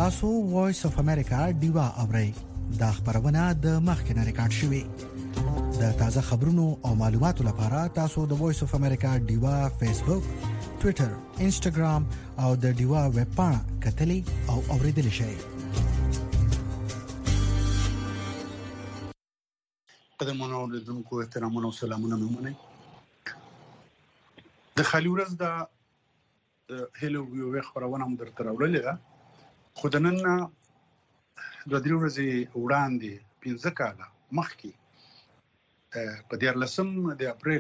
تاسو وایس اف امریکا ډیوا اورئ دا خبرونه د مخکنه ریکارډ شوې د تازه خبرونو او معلوماتو لپاره تاسو د وایس اف امریکا ډیوا فیسبوک ټوئیټر انسټاګرام او د ډیوا ویب پاڼه کتلی او اوریدل شئ قدمونه اوریدونکو احترامونه او سلامونه مې د خالي ورځ د هلو یو خبرونه هم درته راوړلې ده خو د نن د درې ورځې وړاندې 15 کاله مخکې په 14 د اپریل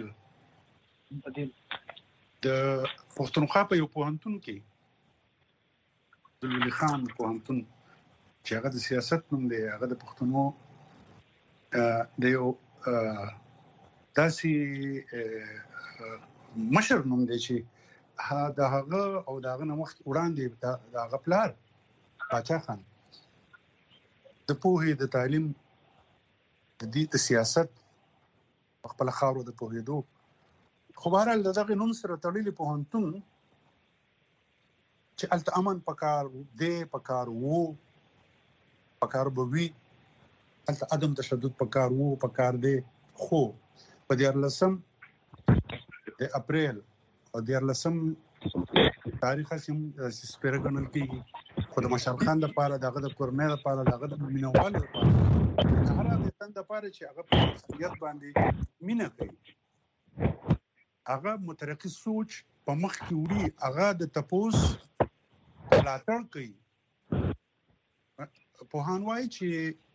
د پښتونخوا په یو پوهنتون کې د لولي خان پوهنتون چې هغه د سیاست نوم دی هغه د پښتنو د یو داسې مشر نوم دی چې دا هغه او داغه نوښت وړاندې دا غپلار پاچا خان د پوهې د تعلیم د دې د سیاست خپل خاورو د پوهېدو خو بهرحال دغه نوم سره تړلې پوهنتون چې الته امن پکار دی پکار وو پکار بوي الته عدم تشدد پکار وو پکار دی خو په 14 د اپریل او 14 تاریخ سیم سپیرګنل کېږي خو د مشال خان لپاره دغه د کورنۍ لپاره دغه د مینوالو لپاره هغه د تند لپاره چې هغه په شخصیت باندې مینه کوي هغه مترقي سوچ په مخ کې وړي هغه د تپوس ملاتړ کوي په هانوای چې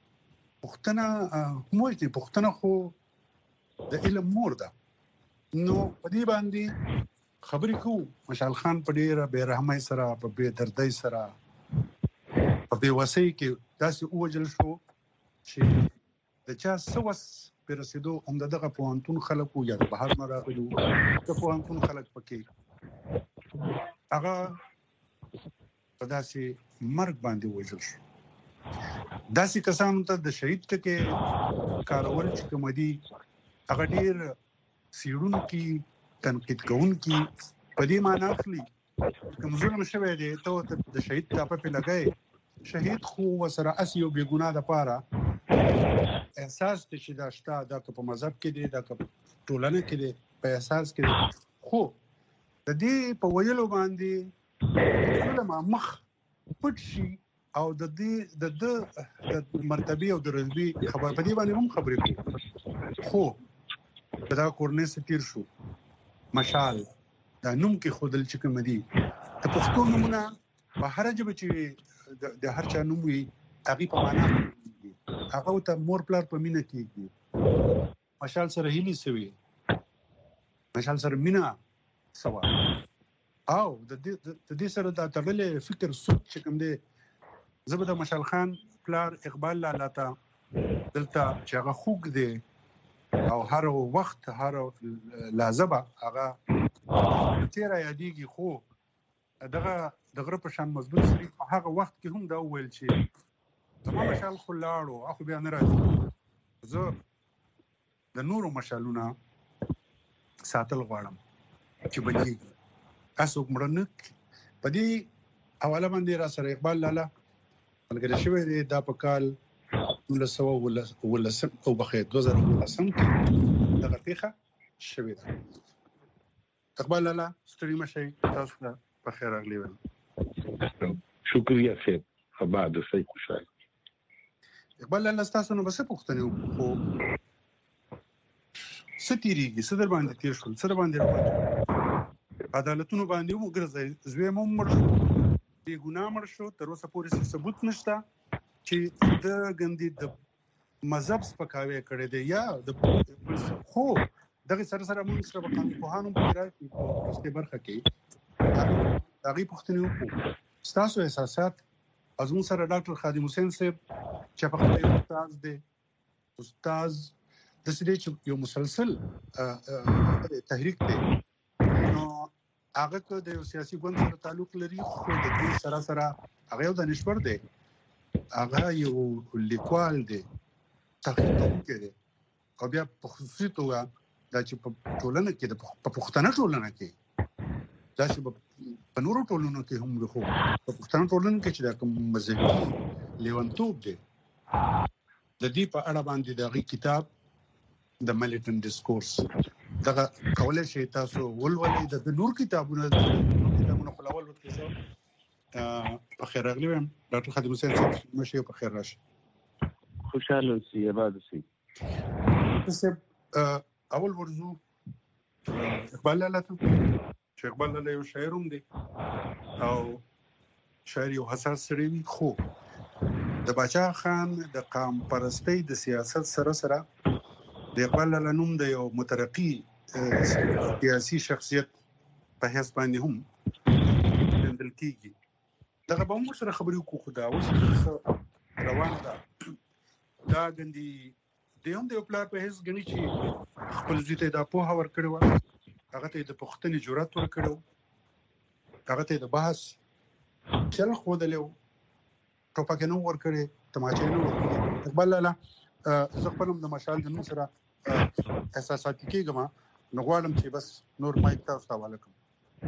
پښتنه خو د علم مور ده نو په دې باندې خبرې کوو مشال خان په ډیره بے رحمۍ سره په بے دردۍ سره په بے وسۍ کې داسې اوجل شو چې د چا سوس پر رسیدو هم دغه پوهنتون خلکو یا د بهر نه راغلو د پوهنتون خلک پکې هغه په داسې مرګ باندې وژل شو داسې کسانو ته د شهید ټکي کارول چې کوم دي هغه ډیر سیړون کې تنقید کوونکی په دې معنی اخلي کوم ظلم شوی دی ته د شهید ټاپه په لګای شهید خو وسره اسیو بے ګناه د پاره احساس چې دا شته د په مذهب کې دی د ټولنه کې دی په احساس کې دی خو د دې په ویلو باندې ظلم مخ پټ شي او د دې د مرتبه او د رتبه خبر په دې باندې هم خبرې کوي خو دا کورنۍ ستیر شو مشال دا نوم کې خودل چې کوم دي د پښتو نومونه په هر ژبه چې د هر چا نوم وي هغه په معنا هغه ته مور پلار په مینه کېږي مشال سره هلي سوي مشال سره مینا سوا او د دې سره دا تړلې فکر سوچ چې کوم دی زبد مشال خان پلار اقبال لاله تا دلته چې هغه خوګ دی او هر وخت هر لازمه هغه تیر یادېږي خو دغه په شان مضبوط سری په هغه وخت کې هم دا ویل چې زموږ مشال خو لاړو اخو بیا نه راځي زه د نورو مشالونه ساتل غواړم چې بلې تاسو مړنه په دې حواله باندې را سره اقبال لاله ملګری شوی دی دا په کال 1912 او بخیر 2019 کې دغه پیښه شوې ده اقبال لاله ستړي مشي تاسو ته په خیر راغلی ول شکریا خیر خبر د صحیح خوشاله اقبال لاله تاسو نو بس پوښتنه خو ستیریږي صدر باندې تیر شول صدر باندې عدالتونو باندې وګرځي زوی مو مړ بی ګناه مړ شو تر اوسه پورې ثبوت نشته چې د ګندې د مذهب سپکاوی کړی دی یا د خو دغه سره موږ سره قانون پوهانو په راځي په برخه کې هغه پوښتنه وکړو تاسو احساسات ازمون سره ډاکټر خادم حسین صاحب چې په خپل استاد د سړي چې یو مسلسل تحریک دی نو هغه کو د سیاسي ګوند سره تعلق لري خو د دې سره هغه یو دانشور دی هغه یو لیکوال دی تحقیق کوي او بیا په خصوصي توګه دا چې په ټولنه کې په پښتنه ټولنه کې دا چې په نورو ټولنو کې هم د خو په پښتون ټولنو کې چې دا کوم مذهبي لیونتوب دی د دې په اړه باندې دغه کتاب د ملیټن ډیسکورس دغه کولای شي تاسو ولولئ د نور کتابونو خپلول وکړئ. په خیر راغلی یم ډاکټر خادم حسین صاحب، مشه په خیر راشي. خوشاله اوسئ، آباد اوسئ. اول ورزو اقبال لاله ته چې اقبال لاله یو شاعر هم دی او شاعر یو حساس سړی وي، خو د باچا خان د قام پرستی د سیاست سره سره د اقبال لاله نوم د یو مترقي سیاسي شخصیت په حساب باندې هم بندل کیږي. دغه به موږ سره خبرې وکړو، خو دا اوس روانه ده. دا ګندي د هم د پلار په هیڅ غني چې خپل ځای ته د پوهه ورکړو، هغه ته د پښتني جرأت ورکړو، هغه ته د بحث چل خو دلو ټوپک نه ورکړي، تماچې نه ورکړي. اقبال لاله زه خپلم د مشال د نوم سره احساساتي کېږم، نو غواړم چې بس نور مایک تاسو ته حواله کړم.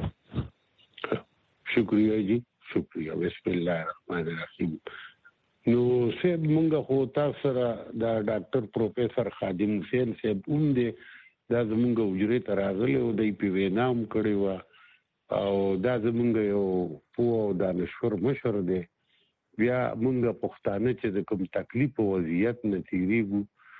شکریہ جی، شکریہ. بسم الله الرحمن الرحیم. نو سید مونږه خو تاسو سره د ډاکټر پروفیسور خادم حسین صاحب هم دی دا زمونږ وجرې ته راغلی او دی په وینا هم کړې وه او دا زمونږ یو پوه او دانشور مشر دی. بیا مونږ پښتانه چې د کوم تکلیف او وضعیت نه تېرېږو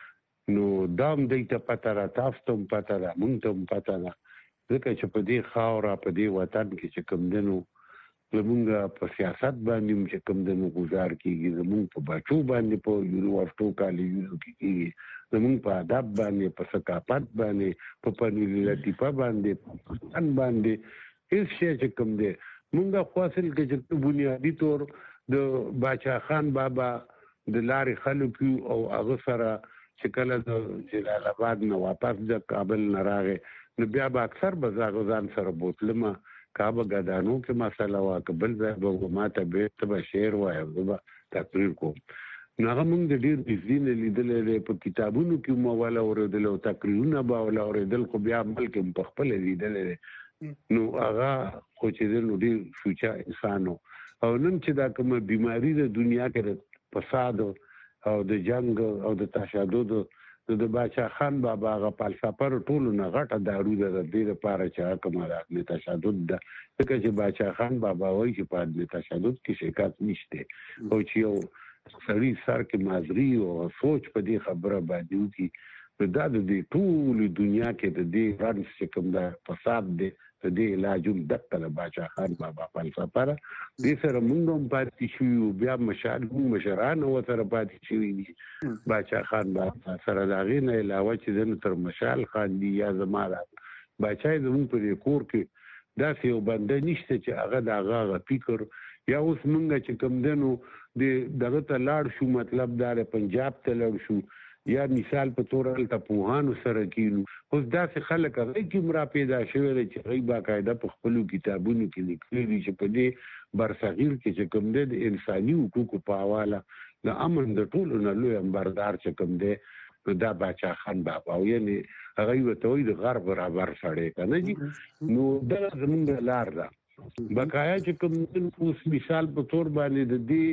نو دا هم دی ته پته ده، تاسو ته هم پته ده، مونږ ته هم پته ده، ځکه چې په دې خاوره په دې وطن کې چې کوم دی نو زمونږ په سیاست باندې چې کوم د گزار کیږي، زمونږ په بچو باندې په یونیورسيټو کالجونو کې کیږي، زمونږ په ادب باندې، په ثقافت باندې، په فن لطیفه باندې، په فن باندې هیڅ شی چې کوم دی مونږ خو اصل کې چې بنیادی طور د باچا خان بابا د لارې خلک او هغه سره چې کله د جلال آباد نه واپس د کابل نه راغی نو بیا به اکثر به ځان سره بوتلمه کابه غدانو کې مسله وا قبل ځای به ماته به ته شعر وایو به تقریر کوم. نو هغه موږ د ډیر دین لیدلې په کتابونو کې مو ولا اوریدل او تقریرونه به ولا اوریدل، خو بیا عمل کې په خپل لیدلې. نو هغه خو چې نو ډیر سوچا انسانو او نن چې دا کومه بیماری د دنیا کې د فساد او د جنگ او د تشدد د باچا خان بابا غ فلسفه ټولو نه غټه دارو ده د دې لپاره چې حکومت د تشدد ده، ځکه چې باچا خان بابا وایي چې په د تشدد کې شکایت نشته او چې یو سړی سر کې مازری او سوچ په دې خبره باندې وکړي دا د دې ټول دنیا کې د دې رنس چې کوم دا فساد دی د دې علاج هم دغه باچا خان بابا فلسفه ده. دې سره موږ هم پاتې شو، بیا مشران او سره پاتې شوي دي. باچا خان بابا سره د هغې نه علاوه چې د تر مشال خان دي یا زما باچا زموږ په دې کور کې داسې یو بنده نشته چې هغه د هغه فکر یا اوس موږ چې کوم دی نو دغه ته لاړ شو، مطلب دا پنجاب ته لاړ شو یا مثال په تور هلته پوهانو سره کینو، اوس داسې خلک هغې کې هم را پیدا شوی دی چې هغوی باقاعده په خپلو کتابونو کې لیکلي دي چې په دې برصغیر کې چې کوم دی د انساني حقوقو په حواله د امن د ټولو نه لوی امبردار چې کوم دی نو دا باچا خان بابا او یعنې هغوی ورته وایي د غر برابر سړی که نه جي. نو دغه زمونږ لار ده بقایا چې کوم اوس مثال په تور باندې د دې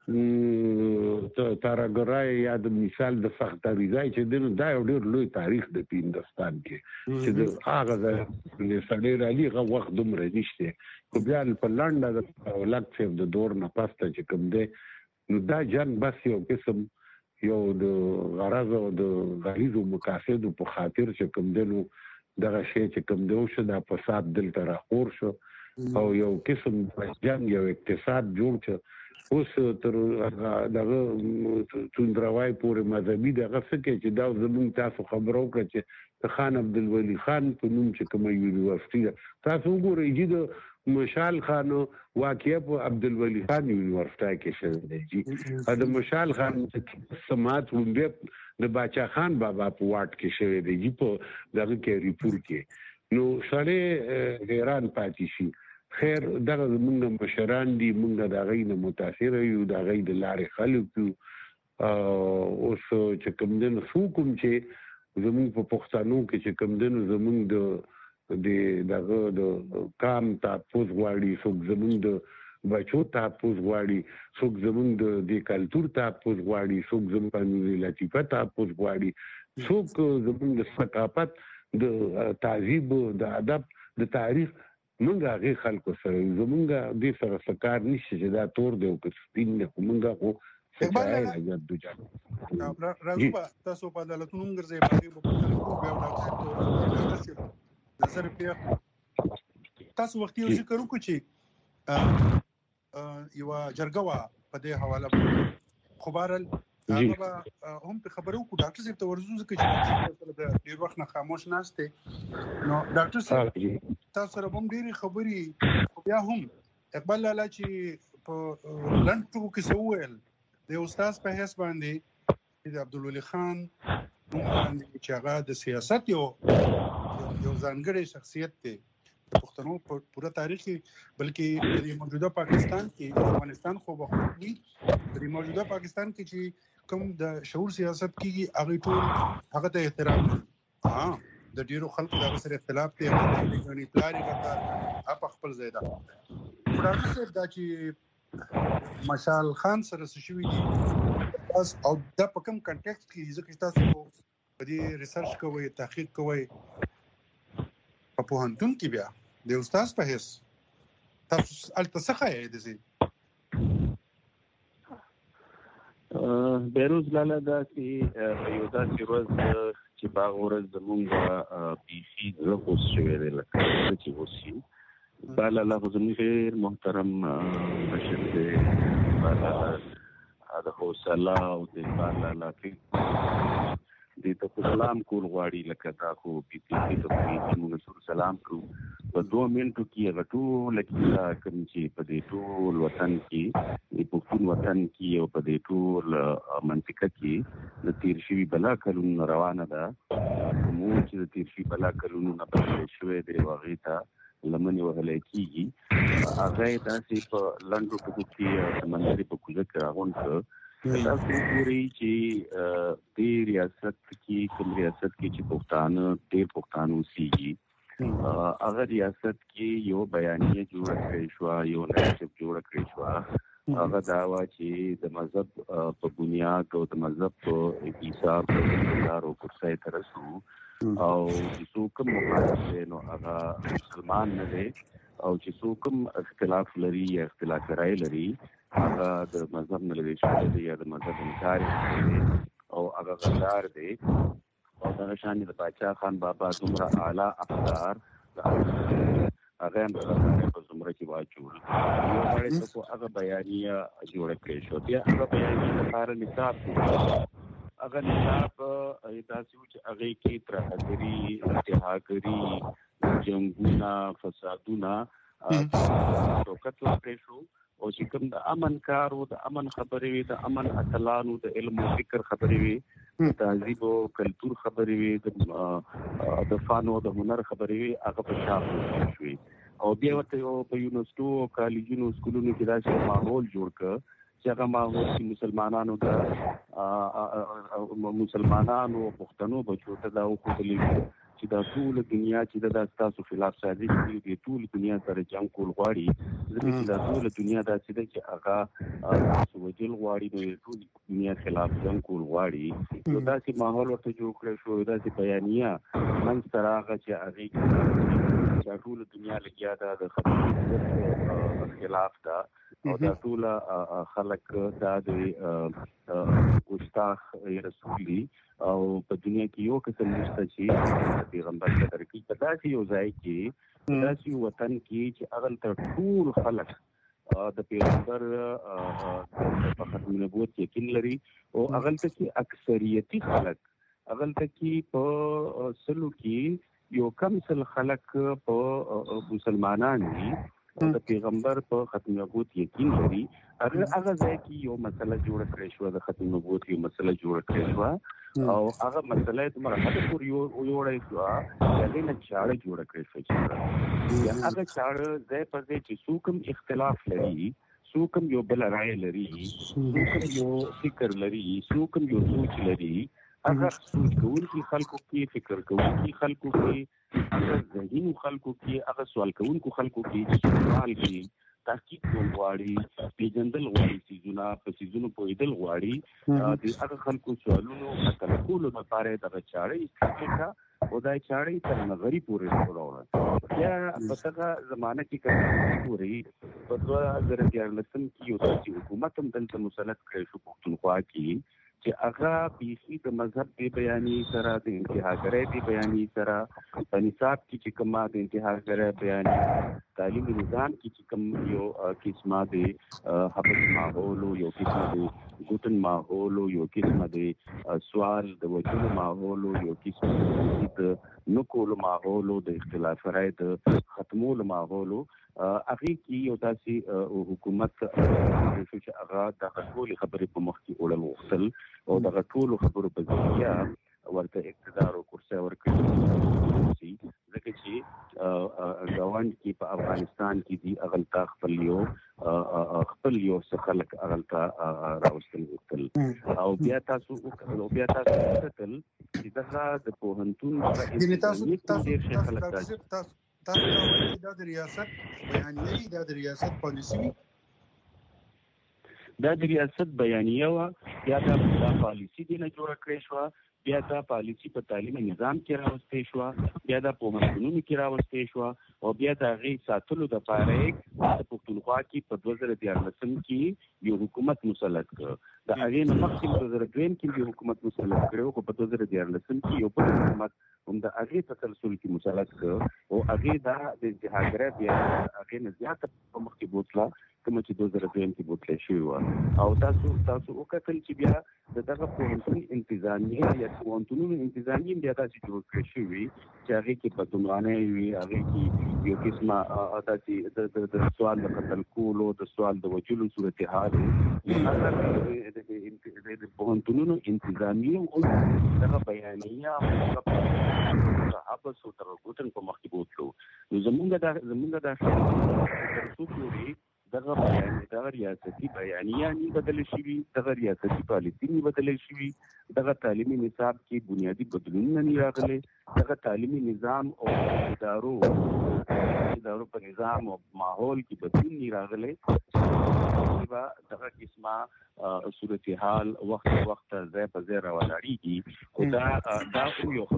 تارګرای یا د مثال د فختریزای چې دا یو ډېر لوی تاریخ د هندوستان کې چې د هغه د سړی رالي هغه وخت دومره نشته، خو بیا په لنډه د لک صاحب د دور نه پسته چې کوم دی نو دا جنګ بس یو قسم یو د غرض او د غریزو مقاصدو په خاطر چې کوم دی نو دغه شی چې کوم دی شو دا فساد دلته راخور شو او یو قسم جنګ یو اقتصاد جوړ شو. اوس تر دغه توندروای پورې مذهبي دغه څه کې چې دا زموږ تاسو خبرو کړه چې د خان عبدالولي خان په نوم چې کومه یونیورسيټي ده تاسو وګورئ چې د مشال خان واقعه په عبدالولي خان یونیورسيټي کې شوی دی چې د مشال خان سماعت ومبه د باچا خان بابا په واټ کې شوی دی چې په دغه کې ریپورت کې نو سړی حیران پاتې شي. خیر دغه زمونږ مشران دي، مونږ د هغوی نه متاثره یو، د هغوی د لارې خلک یو. اوس چې کوم دی نو څوک هم چې زمونږ په پښتنو کې چې کوم دی نو زمونږ د دغه د کام تحفظ غواړي، څوک زمونږ د بچو تحفظ غواړي، څوک زمونږ د کلتور تحفظ غواړي، څوک زمونږ قانوني لطیفه تحفظ غواړي، څوک زمونږ د ثقافت د تهذیب د ادب د تاریخ. مونږ هغه خلکو سره زمونږ د سره سکار نشي چې دا تور دی او که سپین دی، مونږ خو راځو به تاسو په عدالتونو هم ګرځئ، باقي به پوښتنې کوو. بیا ډاکټر صاحب نظر پرې تاسو وختي یو ذکر وکړو چې یوه جرګه وه په دې حواله باندې، خو بهرحال هغه به هم پرې خبرې وکړو. ډاکټر صاحب ته ورځو ځکه چې د ډېر وخت نه خاموش ناست دی. نو ډاکټر صاحب تاسو سره به هم ډېرې خبرې، خو بیا هم اقبال لالا چې په لنډ ټکو کې څه وویل د استاد په حیث باندې چې د عبدالولي خان باندې چې هغه د سیاست یو ځانګړی شخصیت دی د پښتنو په پوره تاریخ کې، بلکې د موجوده پاکستان کې، افغانستان خو به خو وي، د موجوده پاکستان کې چې کوم د شعور سیاست کېږي هغه ټول هغه ته احترام دی. د ډیرو خلکو دغه سره اختلاف دی، یعنې پلار یې غږ په خپل ځای ده. ډاکټر صاحب دا چې مشال خان سره څه شوي دي او دا په کوم کنټیکسټ کې، ځکه تاسو په دې ریسرچ کوئ، تحقیق کوئ په پوهنتون کې، بیا د استاد په حیث تاسو هلته څه ښایي داسې بهروز لالا داسې یو داسې ورځ چې په هغه ورځ زمونږ بیخي زړه خوش شوی دی لکه څه چې اوس شي. بالالا خو زموږ ډېر محترم مشر دی، بالالا د حوصله او د بالالا دې ته خو سلام کول غواړي، لکه دا خو بیخي ته موږ سره سلام کړو په 2 منټو کې. هغه ټوله کیسه کوم چې په دې ټول وطن کې، د پښتون وطن کې او په دې ټول منطقه کې د تیر شوي بلا کلونو روانه ده، کوم چې د تیر شوي بلا کلونو نه بدل شوی دی او هغې ته لمنې وهلی کېږي، هغه یې داسې په لنډو ټکو کې سمندري په کوزه کې راغونډ کړ. تاسو وګورئ چې دې ریاست کې، کوم ریاست کې چې پښتانه ډېر پښتانه اوسېږي، هغه ریاست کې یو بیانیه جوړه کړې شوه، یو نریټیو جوړه کړې شوه. هغه دا وه چې د مذهب په بنیاد او د مذهب په حساب او کرسۍ ته رسو، او چې څوک هم مخالف دی نو هغه مسلمان نه دی، او چې څوک هم اختلاف لري یا اختلاف رایې لري هغه د مذهب نه لرې شوی دی یا د مذهب انکار یې دی او هغه غدار دی. او دغه شان د باچا خان بابا دومره اعلی افکار هغه هم د غدارۍ په زمره کې واچول. یو سړی ته خو هغه بیانیه جوړه کړې شوه، بیا هغه بیانیې لپاره نصاب هغه نصاب داسې و چې هغې کې ترهګري، انتهاګري، جنګونه، فسادونه شوکت ورکړی شو، او چې کوم د امن کار و، د امن خبرې وي، د امن اتلانو، د علم او فکر خبرې وي، د تهذیب او کلتور خبرې وي، د فن او د هنر خبرې وي، هغه په شا پرېښودل شوې. او بیا ورته په یونیورسټو او کالجونو سکولونو کې داسې ماحول جوړ کړ چې هغه ماحول چې مسلمانانو او پښتنو بچو ته دا وښودل چې دا ټول دنیا چې دا ستاسو خلاف سازش کوي، د ټول دنیا سره جنګ کول غواړي، ځکه چې دا ټول دنیا داسې ده چې هغه تاسو وجل غواړي، نو د ټول دنیا خلاف جنګ کول غواړي. نو داسې ماحول ورته جوړ کړی شو، داسې بیانیه منځته راغله چې هغې کې ټول دنیا لګیا ده د خبرو خلاف ده، او دا ټول خلک دا د ګستاخ رسول دي، او په دنیا کې یو قسم نشته چې پیغمبر قدر کوي. په داسې یو ځای کې، داسې وطن کې چې هغلته ټول خلک د پیغمبر په ختم نبوت یقین لري، او هغلته کې اکثریتي خلک، هغلته کې په سلو کې یو کم سل خلک په مسلمانان دي، د پیغمبر په ختم نبوت یقین لري. هغه ځای کې یو مسله جوړه کړې شوه، د ختم نبوت یو مسله جوړه کړې شوه، او هغه مسله یې دومره حده پورې ویوړی شوه چې هغې نه چاړه جوړه کړې شوه چې هغه چاړه ځای پر ځای چې څوک هم اختلاف لري، څوک هم یو بله رایه لري، څوک هم یو فکر لري، څوک هم یو سوچ لري، هغه سوچ کوونکي خلکو کې، فکر کوونکي خلکو کې، هغه ذهین خلکو کې، هغه سوال کوونکو خلکو کې چې سوال کوي، تحقیق کول غواړي، پیژندل غواړي، په سیزونو پوهېدل غواړي، د هغه خلکو سوالونو حل کولو لپاره دغه چاره استعمال او دا چاره تر نظري پورې وروړه. بیا په دغه زمانه کې کله پورې په 2014 کې یو داسې حکومت هم دلته مسلط کړی شو پښتونخوا کې چې هغه بیخي د مذهب دی بیانې سره، د انتهاګرۍ دی بیانې سره، په نصاب کې چې کومه د انتهاګرۍ بیانې، تعلیمي نظام کې چې کوم یو قسمه د حبس ماحول، یو قسمه د ګوتن ماحول، یو قسمه د سوال د وجلو ماحول، یو قسمه د نکولو ماحول، د اختلاف رائے د ختمولو ماحول، هغه کې یو داسې حکومت چې هغه د ټولو خبرې په مخ کې وړل غوښتل او د ټولو خبرو په ذریعه ورته اقتدار او کرسي ورکړي، ځکه چې ګاونډ کې په افغانستان کې دي اغلطا خپل یو څه خلک اغلطا راوستل غوښتل او بیا تاسو وکتل چې دغه د پوهنتون تاسو دا د ریاست بیانیه، دا د ریاست پالیسي، دا د ریاست بیانیه وا یا دا پالیسي دی نه جوړ کړی شو، بیا دا پالیسي په تعلیمي نظام کې راوستې شو، بیا دا په پوهنتونونو کې راوستې شو او بیا د هغې ساتلو دپاره د پښتونخوا کې په 2014 کې یو حکومت مسلط کړ. د هغې نه مخکې 2002 کې یو حکومت مسلط کړی خو په 2014 کې یو بل حکومت هم د هغې تسلسل کې مسلط کړ او هغې دا د انتهاګرۍ بیا هغې نه زیاته په مخکې بوتله کومه چې 2002 کې بوتلی شوې وه. او تاسو وکتل چې بیا د دغه پوهنتون انتظامیه یا پوهنتونونو انتظامیه بیا داسې جوړ کړی شوي چې هغې کې بدعنوانۍ وي، هغې کې یو قسمه داسې د سوال د قتل کولو، د سوال د وجلو صورتحال د پوهنتونونو انتظامیه هم دغه بیانیه هغه حبس او دغه ګوتن په مخ کې بوتلو. نو زمونږ دا تر څو پورې دغه ریاستي بیانیه نی بدل شوي، دغه ریاستي پالیسي نی بدل شوي، دغه تعلیمي نصاب کې بنیادی بدلونونه نی راغلي، دغه تعلیمي نظام او ادارو په نظام او ماحول کې بدلون نی راغلي، دغه قسمه صورتحال وخت ځای په ځای راولاړېږي. خو دا یو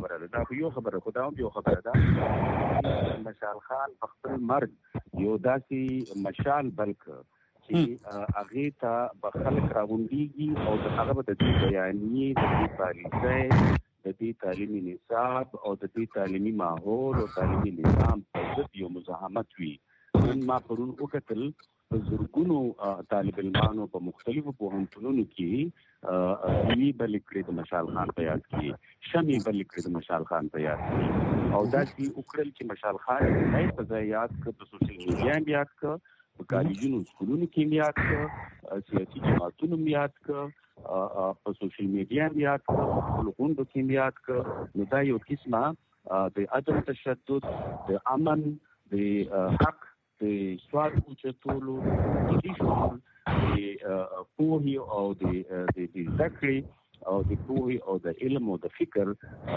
خبره ده مشال خان په خپل مرګ یو داسې مشال بلک چې هغې ته به خلک راغونډېږي او د هغه به د دې بیانیې، د دې پالیسۍ، د دې تعلیمي نصاب او د دې تعلیمي ماحول او تعلیمي نظام پر ضد یو مزاحمت وي. نن ما پرون وکتل په زرګونو طالب علمانو په مختلفو پوهنتونونو کې سیمې بلې کړې د مشال خان په یاد کې، شمې بلې کړې د مشال خان په یاد کې او داسې وکړل چې مشال خان ځای په ځای یاد کړه، په سوشل میډیا هم یاد کړه، په کالجونو سکولونو کې هم یاد کړه، سیاسي جماعتونو هم یاد کړه، په سوشل میډیا هم یاد کړه، په خپلو غونډو کې هم یاد کړه. نو دا یو قسمه د عدم تشدد، د امن، د حق، د سوال اوچتولو، د شعور، د پوهې او د زده کړې او د پوهې او د علم او د فکر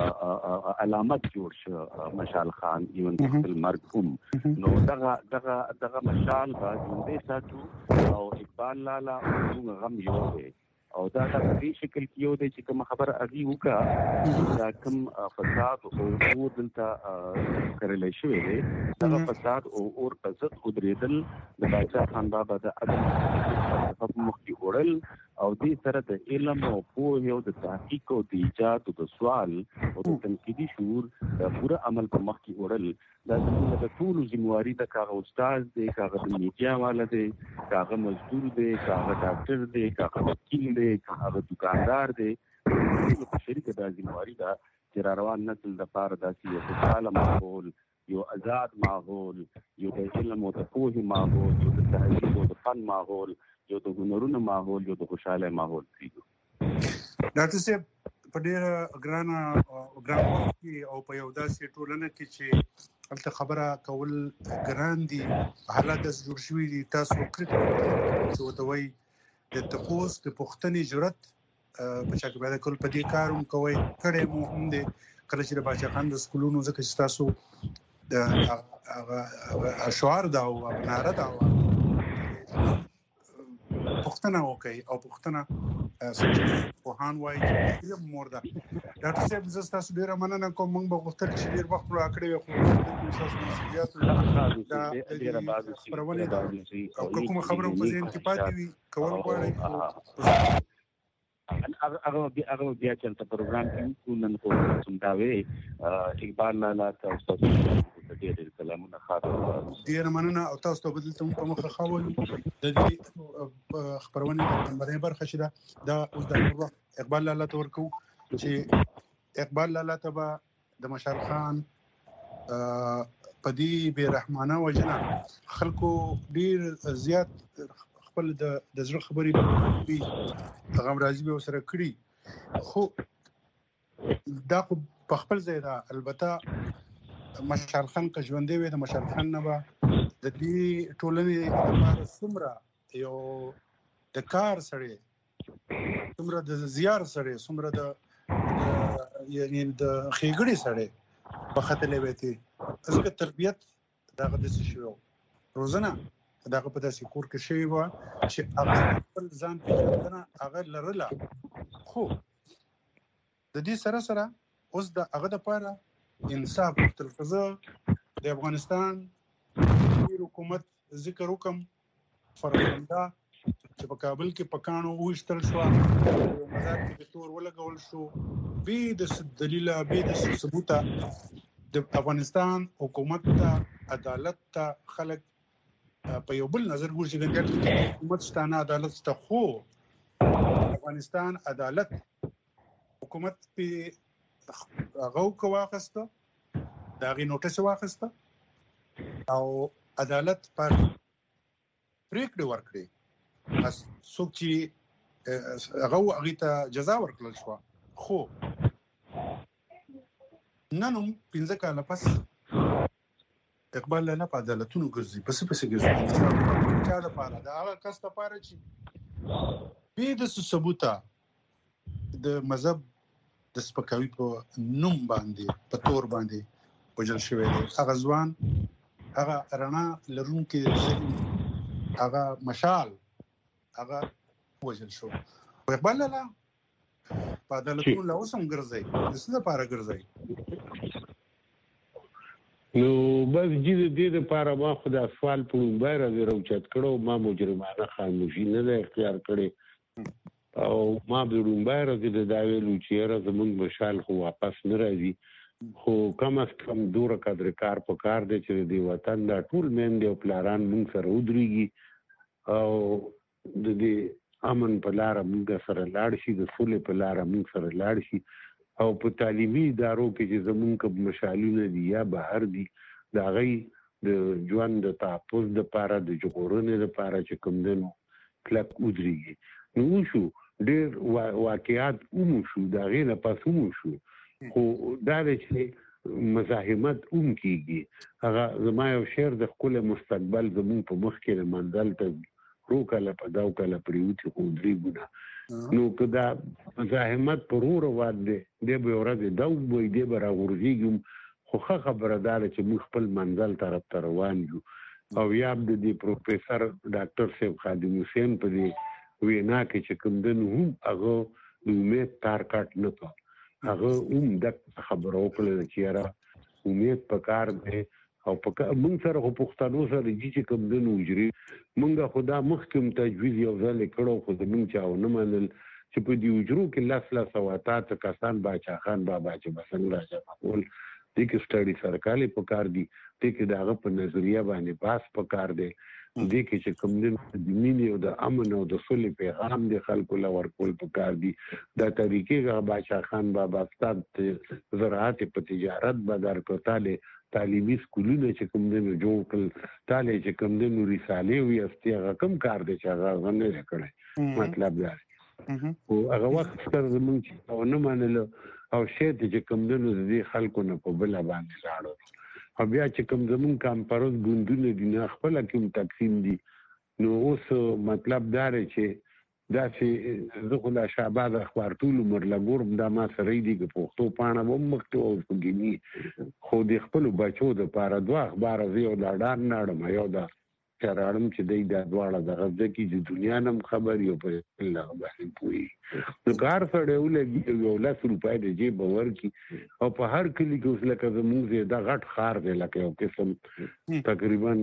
علامت جوړ شو مشال خان ایون خپل مرګ هم. نو دغه مشال به ژوندی ساتو او اقبال لالا موږ غم یو دی او دا په دې شکل کې یو دی چې کوم خبره هغې وکړه، دا کوم فساد او اور دلته کرلی شوی دی، دغه فساد او اور په ضد ودرېدل، د باچا خان بابا د عدم په مخ کې وړل او دې سره د علم او پوهې او د تحقیق او د ایجاد او د سوال او د تنقیدي شعور د پوره عمل په مخ کې وړل. دا زموږ د ټولو ذمواري ده، که هغه استاد دی، که هغه د میډیا والا دی، که هغه مزدور دی، که هغه ډاکټر دی، که هغه وکیل دی، که هغه دکاندار دی، په شریکه دا ذمواري ده چې را روان نسل دپاره داسې یو خوشحاله ماحول، یو آزاد ماحول، یو د علم او د پوهې ماحول، یو د تهذیب او د فن ماحول، یو د هنرونو ماحول، یو د خوشحاله ماحول پرېږدو. ډاکټر صاحب په ډېره ګران وخت کې او په یو داسې ټولنه کې چې هلته خبره کول ګران دي، حالات داسې جوړ شوي دي، تاسو کرکټ چې ورته وایي د تپوس د پوښتنې جرأت په چا کې باید کول په دې کاروم کوي کړه مو هم دې کله چې د باچا خان د سکولونو ځکه چې تاسو د اشعار دا او ناره دا پښتنه وکي او پښتنه پوهان وایي چې علم مور ده. ډاکټر صاحب زه تاسو ډیره مننه کوم. موږ به غوښتل چې ډیر وخت راکړی وي خو تاسو مسؤلیت ډیره بعد شي او کوم خبرو په ذهن کې پاتې وي کول غواړي هغه بیا چې په پروګرام کې کولن کو سمداوي اقبال لاله تاسو ډېر کلامونه خاطر ډیر مننه او تاسو ته بدل ته په مخه خاول د دې خبرونه د نمبرې برخه شته دا اوس د اقبال لاله تور کو چې اقبال لاله تبا د مشال خان پدی به رحمانه وجنه خلکو ډیر زیات خپل د زړه خبرې په هغه راځي به سره کړی خو دا په خپل ځای دا البته مشال خان که ژوندې وي د مشال خان نه به د دې ټولنې لپاره څومره یو د کار سړی څومره د زیار سړی څومره د یعنی د خېګړې سړی په خطر لوي ځکه تربیت دغه د شیو روزنه دغه په داسې کور کې شوی و چې هغه خپل ځان پیژندنه هغه لرله خو د دې سره سره اوس د هغه لپاره انصاف تلفزه د افغانستان حکومت ذکر وکم فرمانده چې په کابل کې پکانو وشتل شو مزار کې د تور ولګول شو به د دلیل به د ثبوت د افغانستان حکومت ته عدالت ته خلک په یو بل نظر ګوري چې ګنجټ حکومت ستانه عدالت ته خو افغانستان عدالت حکومت په هغه واخسته دا غي نوټس واخسته او عدالت پر پریکړه ورکړي اس څوک چې هغه ته جزا ورکړل شو خو نن 15 کاله پس اقبال لاله په عدالتونو ګرځي پس ګرځي چا د پاره دا هغه کس ته پاره چې به د ثبوت د مذهب د سپکاوي په نوم باندې په تور باندې وجل شوی دی هغه ځوان هغه رڼا لرونکي هغه مشال هغه وجل شو اقبال لاله په عدالتونو له اوسم ګرځي د څه لپاره ګرځي نو بس دې لپاره ما خو د سوال په موبایل راوچت کړو ما مجرمانه خاموشي نه اختیار کړې او ما د موبایل د داویلو چې را زمونږ مشال خو واپس نه راځي خو کم از کم دوره قدر کار په کار دی چې د وطن دا ټول مېندې او پلاران مونږ سره ودرېږي او د دې امن په لاره مونږ سره لاړ شي د سولې په لاره مونږ سره لاړ شي او په تعلیمي ادارو کې چې زمونږ مشالونه دي یا بهر دي دا غي د ژوند د تحفظ لپاره د جوړونې لپاره چې کوم دنو کلک ودرېږي نو شو ډېر واقعات شو دا غي نه پاسو شو خو دا چې مزاحمت کیږي هغه زما یو شعر د خپل مستقبل زمون په مخ کې منځل ته روکاله په داو کله پریوتی خو درې نو کدا مزاحمت پرور واده د به ورځ داو وې د برا ورځيګم خو خبره ده چې موږ خپل منځل طرف روان یو او یا د پروفیسور ډاکټر صاحب خادم حسین په دې وینا کې چې کوم دنو هم هغه د امید تار کټ نه کا هغه د خبرو کول چې را امید پکار دی او موږ سره په پښتنو سره چې کوم د نوجري موږ خدا مخکم تجویز یو ځل کړو خو موږ چاو نه منل چې په دې وجرو کې لاس سواتات کسان باچا خان بابا چې بسنګ راځي معقول دې کې سټډي سرکالي پکار دي دې کې داغه په نظریه باندې باس پکار دي دې کې چې کوم د مینې او د امن او د صلح پیغام د خلکو لور کول پکار دي دا طریقې باچا خان بابا ستاد زراعت په تجارت بدر کوتاله تعلیمي سکولونه چې کوم دنو جوړ کړل تاله چې کوم دنو رساله وي استیغه کم کار دي چې هغه غنه کړی مطلب دا او هغه وخت سره زمونږ چې او نه منل او شی چې کوم دنو د خلکو نه په بل باندې لاړو او بیا چې کوم زمونږ کمپاروز ګوندونه دي نه خپل کوم تقسیم دي نو اوس مطلب دا چې دا چې زه خو لا شعباد اخبار ټول عمر لګورم دا ما سره دی چې پښتو پاڼه هم مخته او وګینی خو د خپل بچو د پاره دوه اخبار زیو دا ډار ناړم یو دا چرارم چې دی دا دواړه د غزه کې د دنیا نم خبر یو په الله باندې پوي نو کار سره ولګي یو لاس روپۍ د جیب ورکی او په هر کلی کې اوس لکه زموږ دا غټ خار دی لکه یو قسم تقریبا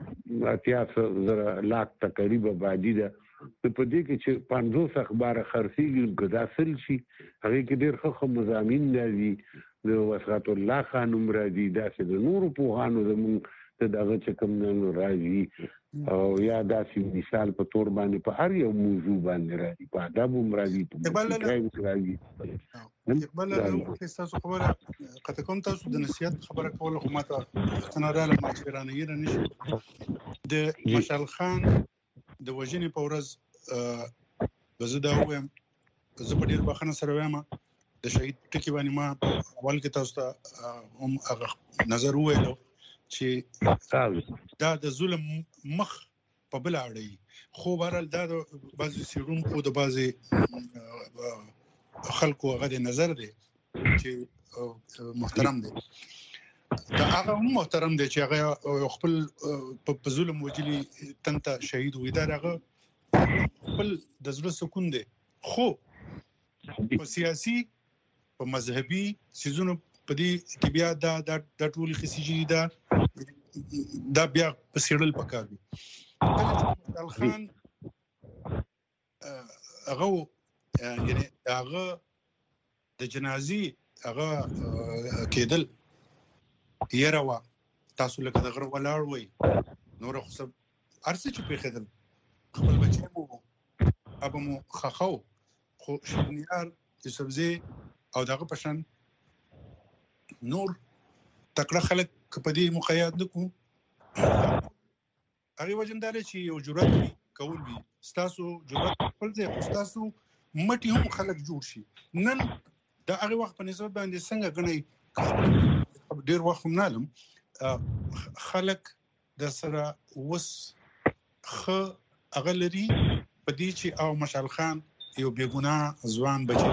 80 لاک تقریبا باندې ده په دې کې چې 500 اخبار خرڅيږي ګداسل شي هغه کې ډېر ښه مضامین دي د وسعت الله خانم راځي دا چې د نورو پوهانو زموږ دغه چې کوم نن راځي او یا داسې مثال په تور باندې په هر یو موضوع باندې راځي په ادب هم راځي په راځي بل له تاسو خبره قطه کوم تاسو د نصيحت خبره کول خو ماته څنګه ما چیرانه یې نشي د مشعل خان د وژنې په ورځ زه دا وایم زه په ډیر بخښنه سره وایم د شهید ټکی باندې ما اول کې تاسو ته هم هغه نظر وویلو چې دا د ظلم مخ په بل اړي خو بهرحال دا د بعضې څېړونکو د بعضې خلکو هغه د نظر دی چې محترم دی دا هغه هم محترم دی چې هغه خپل په ظلم وجلي تن ته شهید وي دا هغه خپل د زړه سکون دی خو په سیاسي په مذهبي څیزونو په دې کې بیا دا ټول خصيجي دا بیا په سیړل پکار دي مشعل خان هغه یعنی هغه د جنازي هغه کېدل یره وا تاسو لکه د غره ولاړ وای نور خو سب ارڅ چې په خدل خپل بچي مو ابو مو خخو خو شنیار یوسفزي او دغه پشن نور تکړه خلک په دې مقید نکو هغه وجندار چې یو جرأت کول وي تاسو جرأت خپل ځای تاسو مټي هم خلک جوړ شي نن دا هغه وخت په نسبت باندې څنګه غني ډیر وخت هم نالم خلک د سره وس خ اغلري په دې چې او مشعل خان یو بیګناه ځوان بچی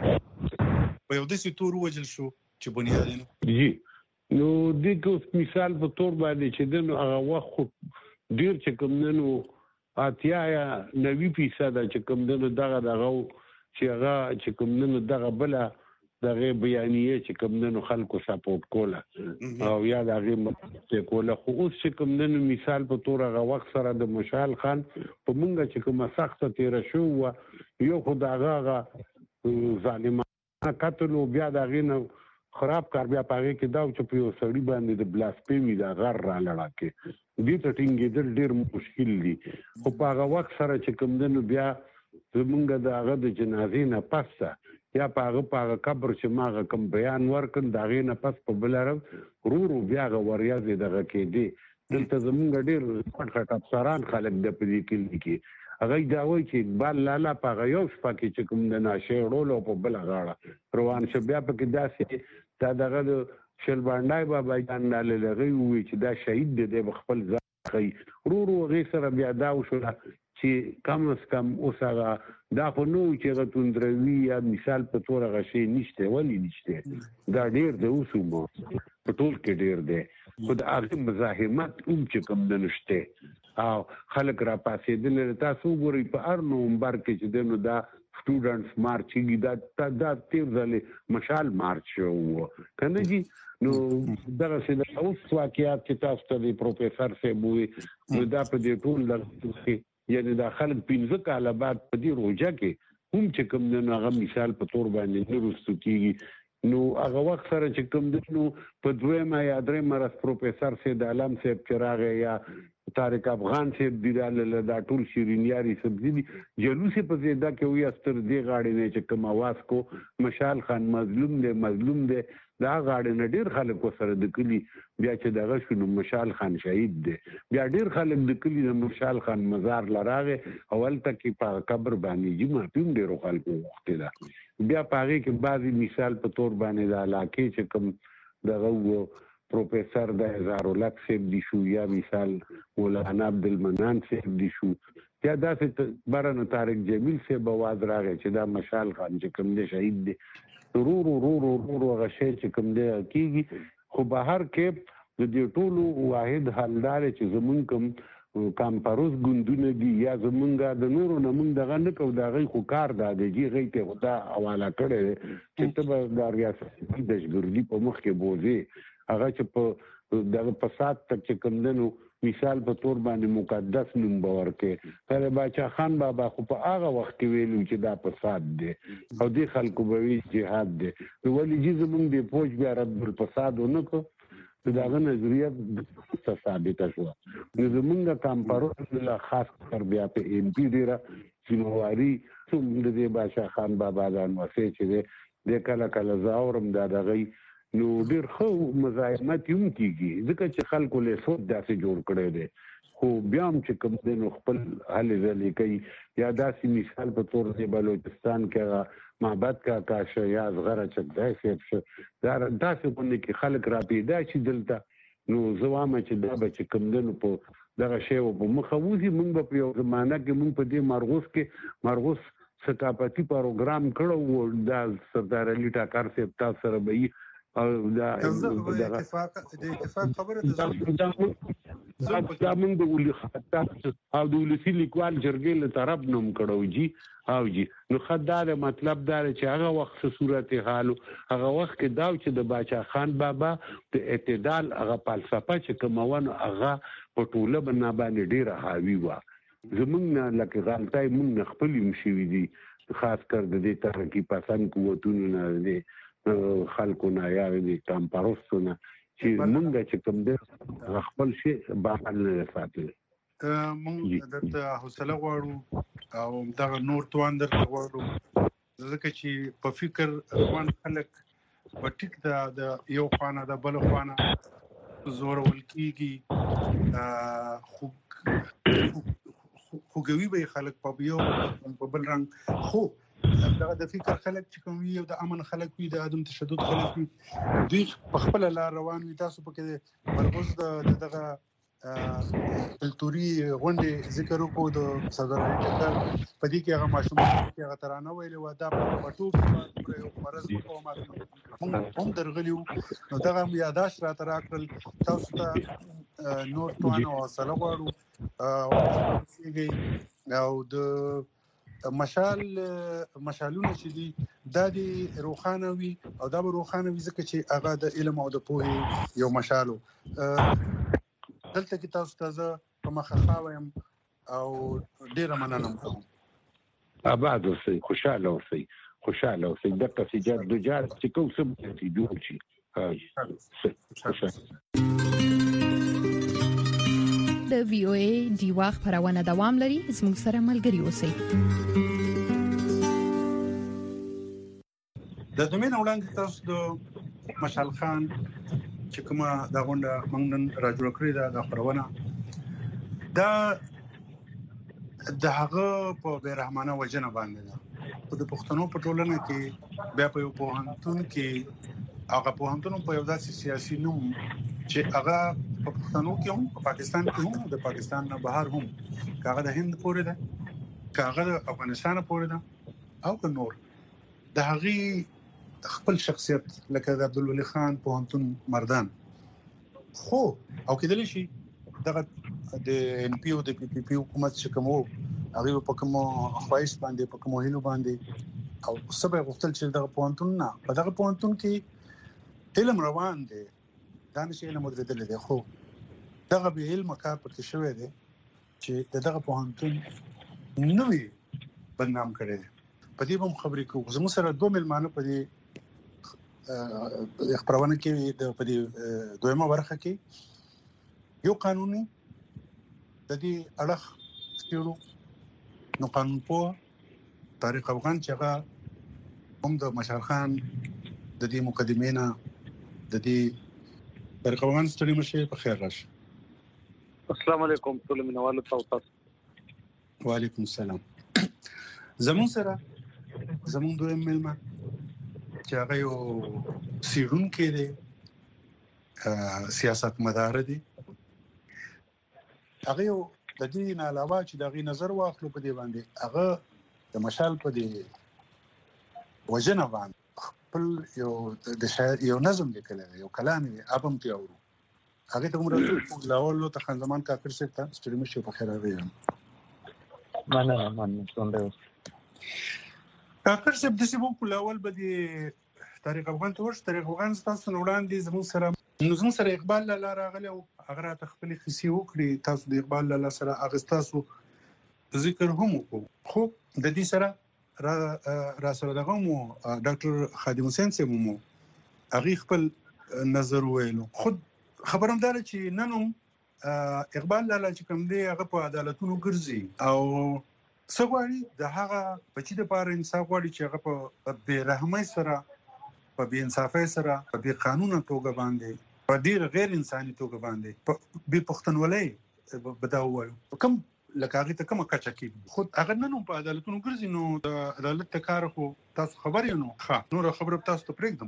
په یو داسې تور وجل شو چې بنیادین جی نو دغه مثال په تور باندې چې دنو هغه وخت ډیر چې کوم ننو اتیا یا 90% چې کوم دنو دغه چې هغه چې کوم ننو دغه بل دغه بیانیه چې کوم ننو خلکو سپورټ کوله او یا دغه مته کوله خو اوس چې کوم ننو مثال په تور هغه وخت سره د مشعل خان په مونږه چې کومه سخته تیر شو یو خداغه ظالمانه قتل او بیا دغه نو خراب کار بیا پاره کې دا چې په یو سړی باندې د بلاسفیمی دا غر را لړا کې دې ته ټینګېدل ډېر مشکل دي خو په هغه وخت سره چې کوم دنو بیا زمونږ د هغه د جنازې نه پسته یا په هغه قبر چې ما هغه کوم بیان ورکړ د هغې نه پس په بل رو بیا هغه وریاځې دغه کېدې دلته زمونږ ډېر خټ افسران خلک د په دې کلي کې هغه دا وایي چې اقبال لالا په هغه یو شپه کې چې کوم د ناشې وړلو په بله غاړه روان شو بیا پکې داسې دا دغه د شلبانډای بابا جان لغوي وي چې دا شهید دی د خپل ځای خي رو غي سره بیا دا وشو چې کم از کم اوس هغه دا خو نو چې غتوندروي یا مثال په تور غشي نشته ولی نشته دا ډیر د اوسمو په ټول کې ډیر دی خو د هغه مزاحمت چې کوم د نشته او خلک را پاسېدل تاسو ګورئ په هر نومبر کې چې دنو دا سټوډنټس مارچ کې دا تیر ځلې مشال مارچ شو کنه جی نو دغه څه د اوس واقعیت چې تاسو ته د پروفیسور صاحب وي نو دا په دې ټول لږ یعنی دا خلک 15 کاله بعد په دې روجه کې هم چې کوم نه هغه مثال په تور باندې نورستو کیږي نو هغه وخت سره چې کوم دنو په دویمه یا درېمه ورځ پروفیسور سید عالم صاحب چراغ یا طارق افغان صاحب دی دا ټول شیرینیاري سبزی دي جلوسي په زیاده کې وي استر دی غاړي نه چې کوم आवाज کو مشال خان مظلوم دی دا غاړي نه ډیر خلک سره د کلی بیا چې دغه شنو مشال خان شهید دی بیا ډیر خلک د کلی د مشال خان مزار لراغه اول تک په قبر باندې جمعه پیم ډیرو خلکو وخت دا بیا پاره کې بعضی مثال په تور باندې د علاقې چې کوم دغه پروفیسر د هزار الک صاحب دي شو یا مثال مولانا عبدالمنان صاحب دي شو یا داسې برنه طارق جمیل صاحب आवाज راغی چې دا مشال خان چې کوم دی شهید دی رو غشي چې کوم دی کیږي خو بهر کې د دې ټولو واحد حلدار چې زمون کوم کامپاروز ګوندونه دي یا زمونږه د نورو نمون دغه نه کو دغه خو کار د دې غي ته خدا حواله کړي چې ته د ریاست د شګردي په مخ کې بوزي هغه چې په دغه فساد تک چې کمندنو مثال په تور باندې مقدس نوم باور کې پر باچا خان بابا خو په هغه وخت کې ویلو چې دا فساد دی او دې خلکو به وی جهاد دی نو ولې چې زمونږ د پوج بیا رد الفساد ونکو داغه نظریه ثابت شو نو زمونږ کامپاروز له خاص کر بیا په ام پی ډیره سینواري څومره دې باچا خان بابا دا نوڅه چې د کله زاورم دا دغه نو ډیر خو مزاحمت یوم کیږي ځکه چې خلکو له سود داسې جوړ کړي دي خو بیا هم چې کوم دین خپل حل ځلې کوي یا داسې مثال په تور دی بلوچستان کې معبد کا یا صغره چک داسې دا داسې باندې کې خلک را پیدا شي دلته نو زوامه چې دا به چې کوم دین په دغه شی په مخوزي مونږ په یو زمانہ کې مونږ په دې مرغوس ثقافتي پروګرام کړو دا سردار علي ټاکر صاحب تاسو سره به او دا اتفاق خبره ده دا موږ د ولي خطا او د ولسی لیکوال جرګې له طرف نوم کړو جی او جی نو خدای مطلب دا چې هغه وخت صورت حالو هغه وخت کې دا چې د باچا خان بابا د اعتدال هغه فلسفه چې کومون هغه په ټوله باندې ډیره حاوی و زمونږ لکه غلطای مونږ خپل مشوي دي خاص کر د دې ترقی پسند قوتونو نه دي خلکو نه یا د کامپاروسونه چې مونږ چې کوم د خپل شي بحال نه ساتل مونږ د حوصله غواړو او دا نور توان درته غواړو ځکه چې په فکر روان خلک په ټیک د یو خانه د بل خانه زورول کیږي خوګوي به خلک په یو په بل رنګ خو دغه د فکر خلک چې کوم وي او د امن خلک وي د عدم تشدد خلک وي دوی په خپل لار روان وي تاسو پکې مرغوز دغه کلتوري غونډې ذکر وکړو د صدر ټکر په دې کې هغه ماشوم چې هغه ترانه ویلې و دا په ټوپ یو فرض کومه هم درغلیو نو دغه یاداش را تر اکل تاسو ته نور توانه او سره غواړو او د مشالونه چې دي دا د روخانوي او دا به روخانوي ځکه چې هغه د علم او د پوهې یو مشالو دلته کې تاسو ته په مخه خاوم او ډیره مننه کوم آباد اوسئ خوشاله اوسئ دغه سجاد دجار چې کوم څه چې جوړ شي د وی او ای دی واخ پرونه دوام لري زموږ سره ملګري اوسئ د دومین وړاندې تاسو د مشال خان چې کومه دا غونډه موږ نن راجوړ کړې ده د خبرونه دا د هغه په بیرحمانه وجنه باندې ده د پښتنو په ټولنه کې بیا په یو پوهنتون کې هغه پوهنتون په یو داسې سیاسي نوم چې هغه په پښتنو کې هم په پاکستان کې هم د پاکستان نه بهر هم هغه د هند پورې ده هغه د افغانستان پورې ده او که نور د هغه خپل شخصیت لکه د عبدالولي خان پوهنتون مردان خو او کېدل شي دغه د ان پی او د پی پی پی حکومت چې کوم هغه په کوم خواهش باندې په کوم هیلو باندې او سبب غوښتل چې دغه پوهنتون نه په دغه پوهنتون کې علم روان دي دا نشي علم ودرېدل دي خو دغه به علم کار پکې شوی دی چې دغه پوهنتون نوې بدنام کړي په دې هم خبرې کوو زموږ سره دوه ملمانه په دې خبرونه کې د په دې دویمه برخه کې یو قانوني د دې اړه سکیرو نو قانون په طارق افغان چې هغه هم د مشال خان د دې مقدمینه د دې طارق افغان ستړي مشه په خیر راشه السلام علیکم ټول مینوالو تاسو وعلیکم السلام زمون سره زمون دوه ملما چې هغه یو سیرون کې دی سیاست مدار دي هغه د دې نه علاوه چې د غي نظر واخلو په دې باندې هغه د مشال په دې وجنه باندې خپل د شاعر یو نظم لیکل یو کلام ابم ته اورو هغه ته موږ لاول ته خان زمان کاکر څخه ته ستړي مشه په خیر راغی مننه څنګه کاکر څخه د سیمو په لاول به دي تاریخ افغان ته ورش تاریخ افغان تاسو نو وړاندې زموږ سره اقبال لاله راغلی او هغه ته خپل خصي وکړي تاسو د اقبال لاله سره هغه تاسو ذکر هم وکړو خو د دې سره را سره دغه مو ډاکټر خادم حسین سیمو هغه خپل نظر ویلو خود خبرمدار چې ننوم اقبال لاله چې کوم دی هغه په عدالتونو ګرځي او سغواړي د هغه بچی د پاره انصاف غواړي چې هغه په بے رحمۍ سره په بے انصافۍ سره په بے قانوني توګه باندې په ډیر غیر انساني توګه باندې به پښتونولۍ بداوي کوم لکه هغه ته کوم کچا کې خود هغه نن په عدالتونو ګرځي نو د عدالت ته کار خو تاسو خبر یې نو ښه نور خبره تاسو ته پرېږدم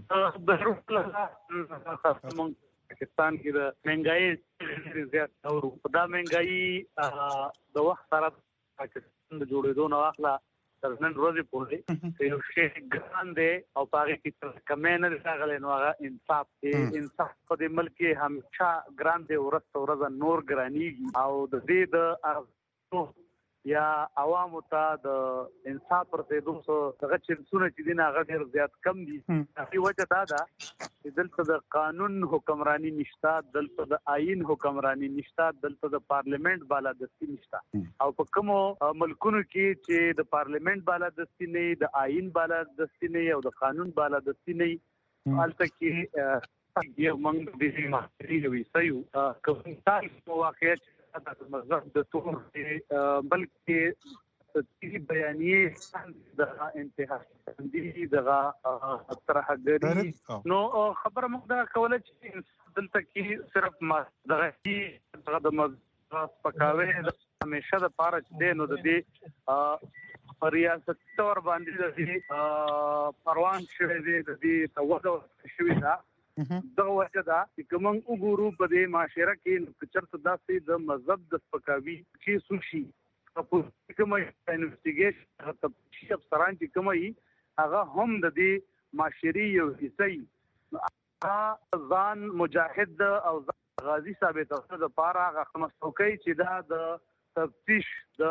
پاکستان کې د مهنګای زیات او دا مهنګای د وخت سره پاکستان د جوړېدو نو اخلا تر نن ورځې پورې یو شی ګران دی او پاره کې کمې نه راغلی نو هغه انصاف په دې ملک کې همیشه ګران دی ورځ نور ګرانیږي او د دې د یا عوامو ته د انصاف پر دې دوه څنګه چې څونه چې دین هغه ډیر زیات کم دي په وجه دا ده چې دلته د قانون حکمرانی نشته دلته د آئین حکمرانی نشته دلته د پارلیمنت بالادستی نشته او په کومو ملکونو کې چې د پارلیمنت بالادستی نه د آئین بالادستی نه او د قانون بالادستی نه البته کې یو موږ د دې ماهرین ویسایو کوم تاسو واقعیت د مذهب د تور بلکې تدریب بیانیه د انتها دي دغه ترهګری نو خبره مقدار کوله چې دلته کې صرف ما دغه د مذهب پکاوي همیشه د پاره دي نو د دې ریاست تور باندې د پروان شوی دی د دې توجه شوی دا دغه وجه دا چې کوم وګورو په دې معاشره کې چرته داسې د مذهب د سپکاوي کې سوشي په کومه انویسټیګیشن تفتیش افسران چې کومه هغه هم د دې معاشري یو حصہ ځان مجاهد او غازی ثابتولو لپاره هغه خمسوکي چې دا د تفتیش د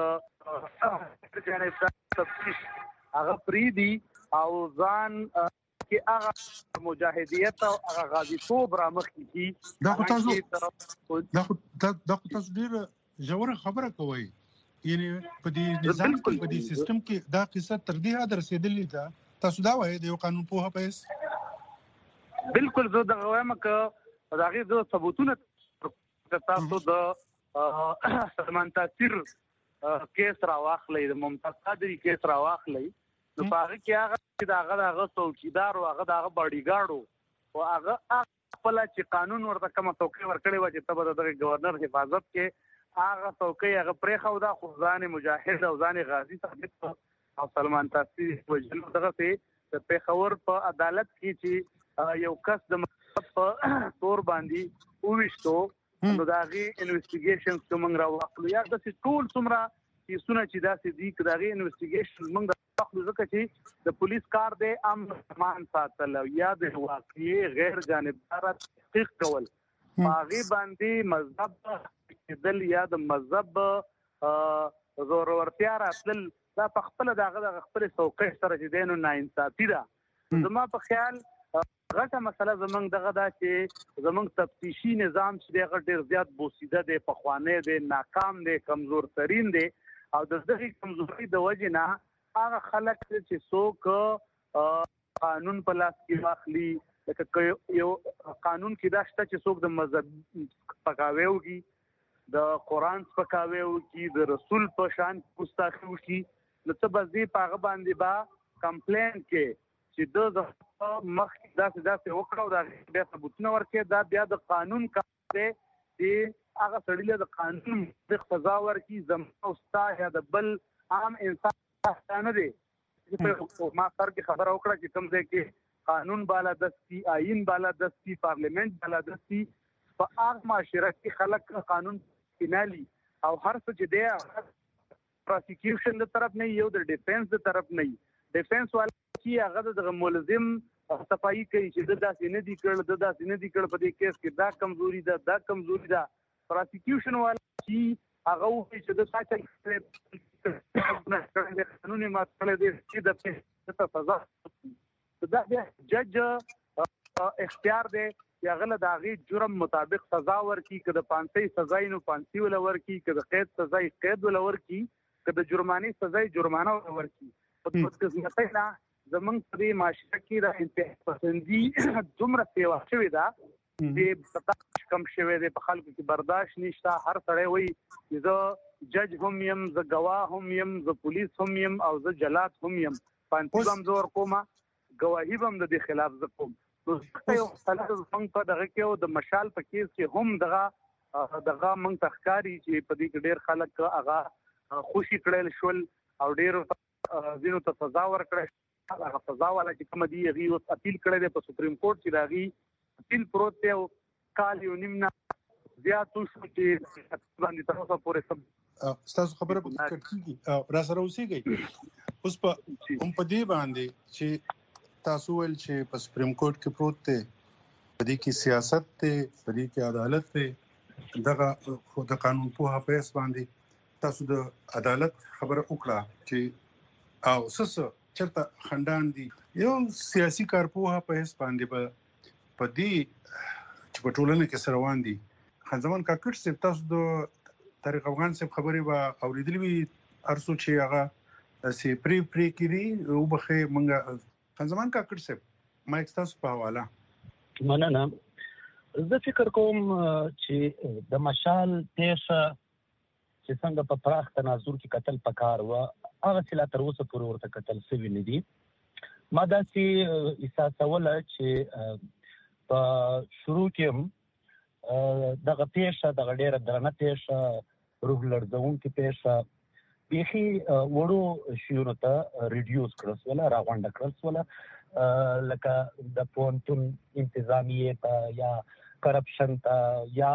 تفتیش هغه پریدي او ځان کې هغه مجاهدیت او هغه غازی توب را مخ کی دا تاسو ډیر ژوره خبره کوي یعنی په دې نظام کې په دې سیستم کې دا قصه تر دې حد رسیدلې ده تاسو دا وایي د یو قانون په هپس بالکل زه دا وایم چې دا غي د ثبوتونه تاسو د سلمان تاثیر کیس را واخلې د ممتاز قادری کیس را واخلې نو پاره کې هغه دغه څوکیدار او هغه دغه باډیګارډ او هغه خپل چې قانون ورته کوم توقع ورکړي و چې تبه د گورنر حفاظت کې هغه توقع هغه پرې خو دا خزان مجاهد او ځان غازی ثابت او سلمان تاثیر وجنو دغه په پیښور په عدالت کې چې یو کس د تور باندې وښتو نو داغي انویسټیګیشن کوم راوخلو یا د ټول څومره چې سونه چې داسې دي کداغي انویسټیګیشن موږ خپل ځکه چې د پولیس کار دی امن ساتل یا د واقعي غیر جانبدار تحقیق کول باغی باندې مذهب دل یا د مذهب زور ورتیا راتل دا په خپل دغه خپل څوکۍ سره چې دینو ناانصافي ده زما په خیال غټه مسله زمونږ دغه دا چې زمونږ تفتیشي نظام چې دغه ډیر زیات بوسیده دی په خوانه دی ناکام دی کمزور ترين دی او د دغه کمزوري د وجې نه هغه خلک چې څوک قانون په لاس کې واخلي لکه یو قانون کې دا شته چې څوک د مذهب پکاوي وږي د قران پکاوي وږي د رسول په شان ګستاخی وږي نو څه بزي پاغه باندې با کمپلین کې چې د مخ داسې وکړو دا بیا ثبوتونه ورکړي دا بیا د قانون کار دی چې هغه سړی د قانون د قضا ورکړي زموږ استاد یا د بل عام انسان نه دی چې ما سر کې خبره وکړه چې کوم ځای کې قانون بالادستی، آئین بالادستی، پارلیمنت بالادستی په هغه معاشره کې خلک قانون پینالي او هر څه چې دی پروسیکیوشن د طرف نه یو د ډیفنس د طرف نه ډیفنس والا چې هغه د ملزم صفائی کوي چې د داسې نه دي کړل په دې کیس کې دا کمزوري ده پروسیکیوشن والا چې هغه وایي چې د قانوني ماده د سزا دا جج اختیار دی چې هغه د هغې جرم مطابق سزا ورکړي، که د پانسۍ سزا نو پانسي وله ورکړي، که د قید سزا قید وله ورکړي، که د جرمانې سزا جرمانه وله ورکړي. په بدقسمتۍ نه زمونږ په دې معاشره کې د انتها پسندي دومره سیوا شوې ده چې برداشت کم شوی دی، په خلکو کې برداشت نشته. هر سړی وایي چې زه جج هم یم، زه ګواه هم یم، زه پولیس هم یم او زه جلاد هم یم، پانسي به هم زه ورکوم، ګواهي به هم د دې خلاف زه کوم. نو یو مسله زموږ په دغه کې د مشال په کیس کې هم دغه موږ ته ښکاري چې په دې کې ډېر خلک هغه خوشي کړل شول او ډېرو ځینو ته سزا ورکړه. هغه سزا والا چې کوم دي هغې اوس اپیل کړی دی په سپریم کورټ چې د هغې اپیل پروت دی او کال یو نیم نه زیات وشو چې باندې تر اوسه پورې ستاسو خبره کټ کیږي را سره اوسېږئ. اوس په دې باندې چې تاسو ویل چې په سپریم کورټ کې پروت دی، په دې کې سیاست دی، په دې کې عدالت دی، دغه خو د قانون پوهه په اس باندې تاسو د عدالت خبره وکړه چې او څه چرته خندان دي. یو سیاسي کارپوهه په اس باندې په دې چې په ټولنه کې سره روان دي خان زمان کاکړ صاحب، تاسو د طارق افغان صاحب خبرې به اورېدلې وي ارڅو چې هغه سي پری کړي او بخې منګه خان زمان کاکړ صاحب مایک تاسو په حواله. مننه. زه فکر کوم چې د مشال پیښه چې څنګه په پراخ تناظر کې قتل پکار و هغه چې لا تر اوسه پورې ورته قتل شوي نه دي. ما داسې احساسوله چې په شروع کې هم دغه پیښه دغه ډېره درنه پیښه روح لړزونکې پیښه بیخي وړو شیونو ته ریډیوس کړل سوله، راغونډه کړل سوله، لکه د پوهنتون انتظامیې ته یا کرپشن ته یا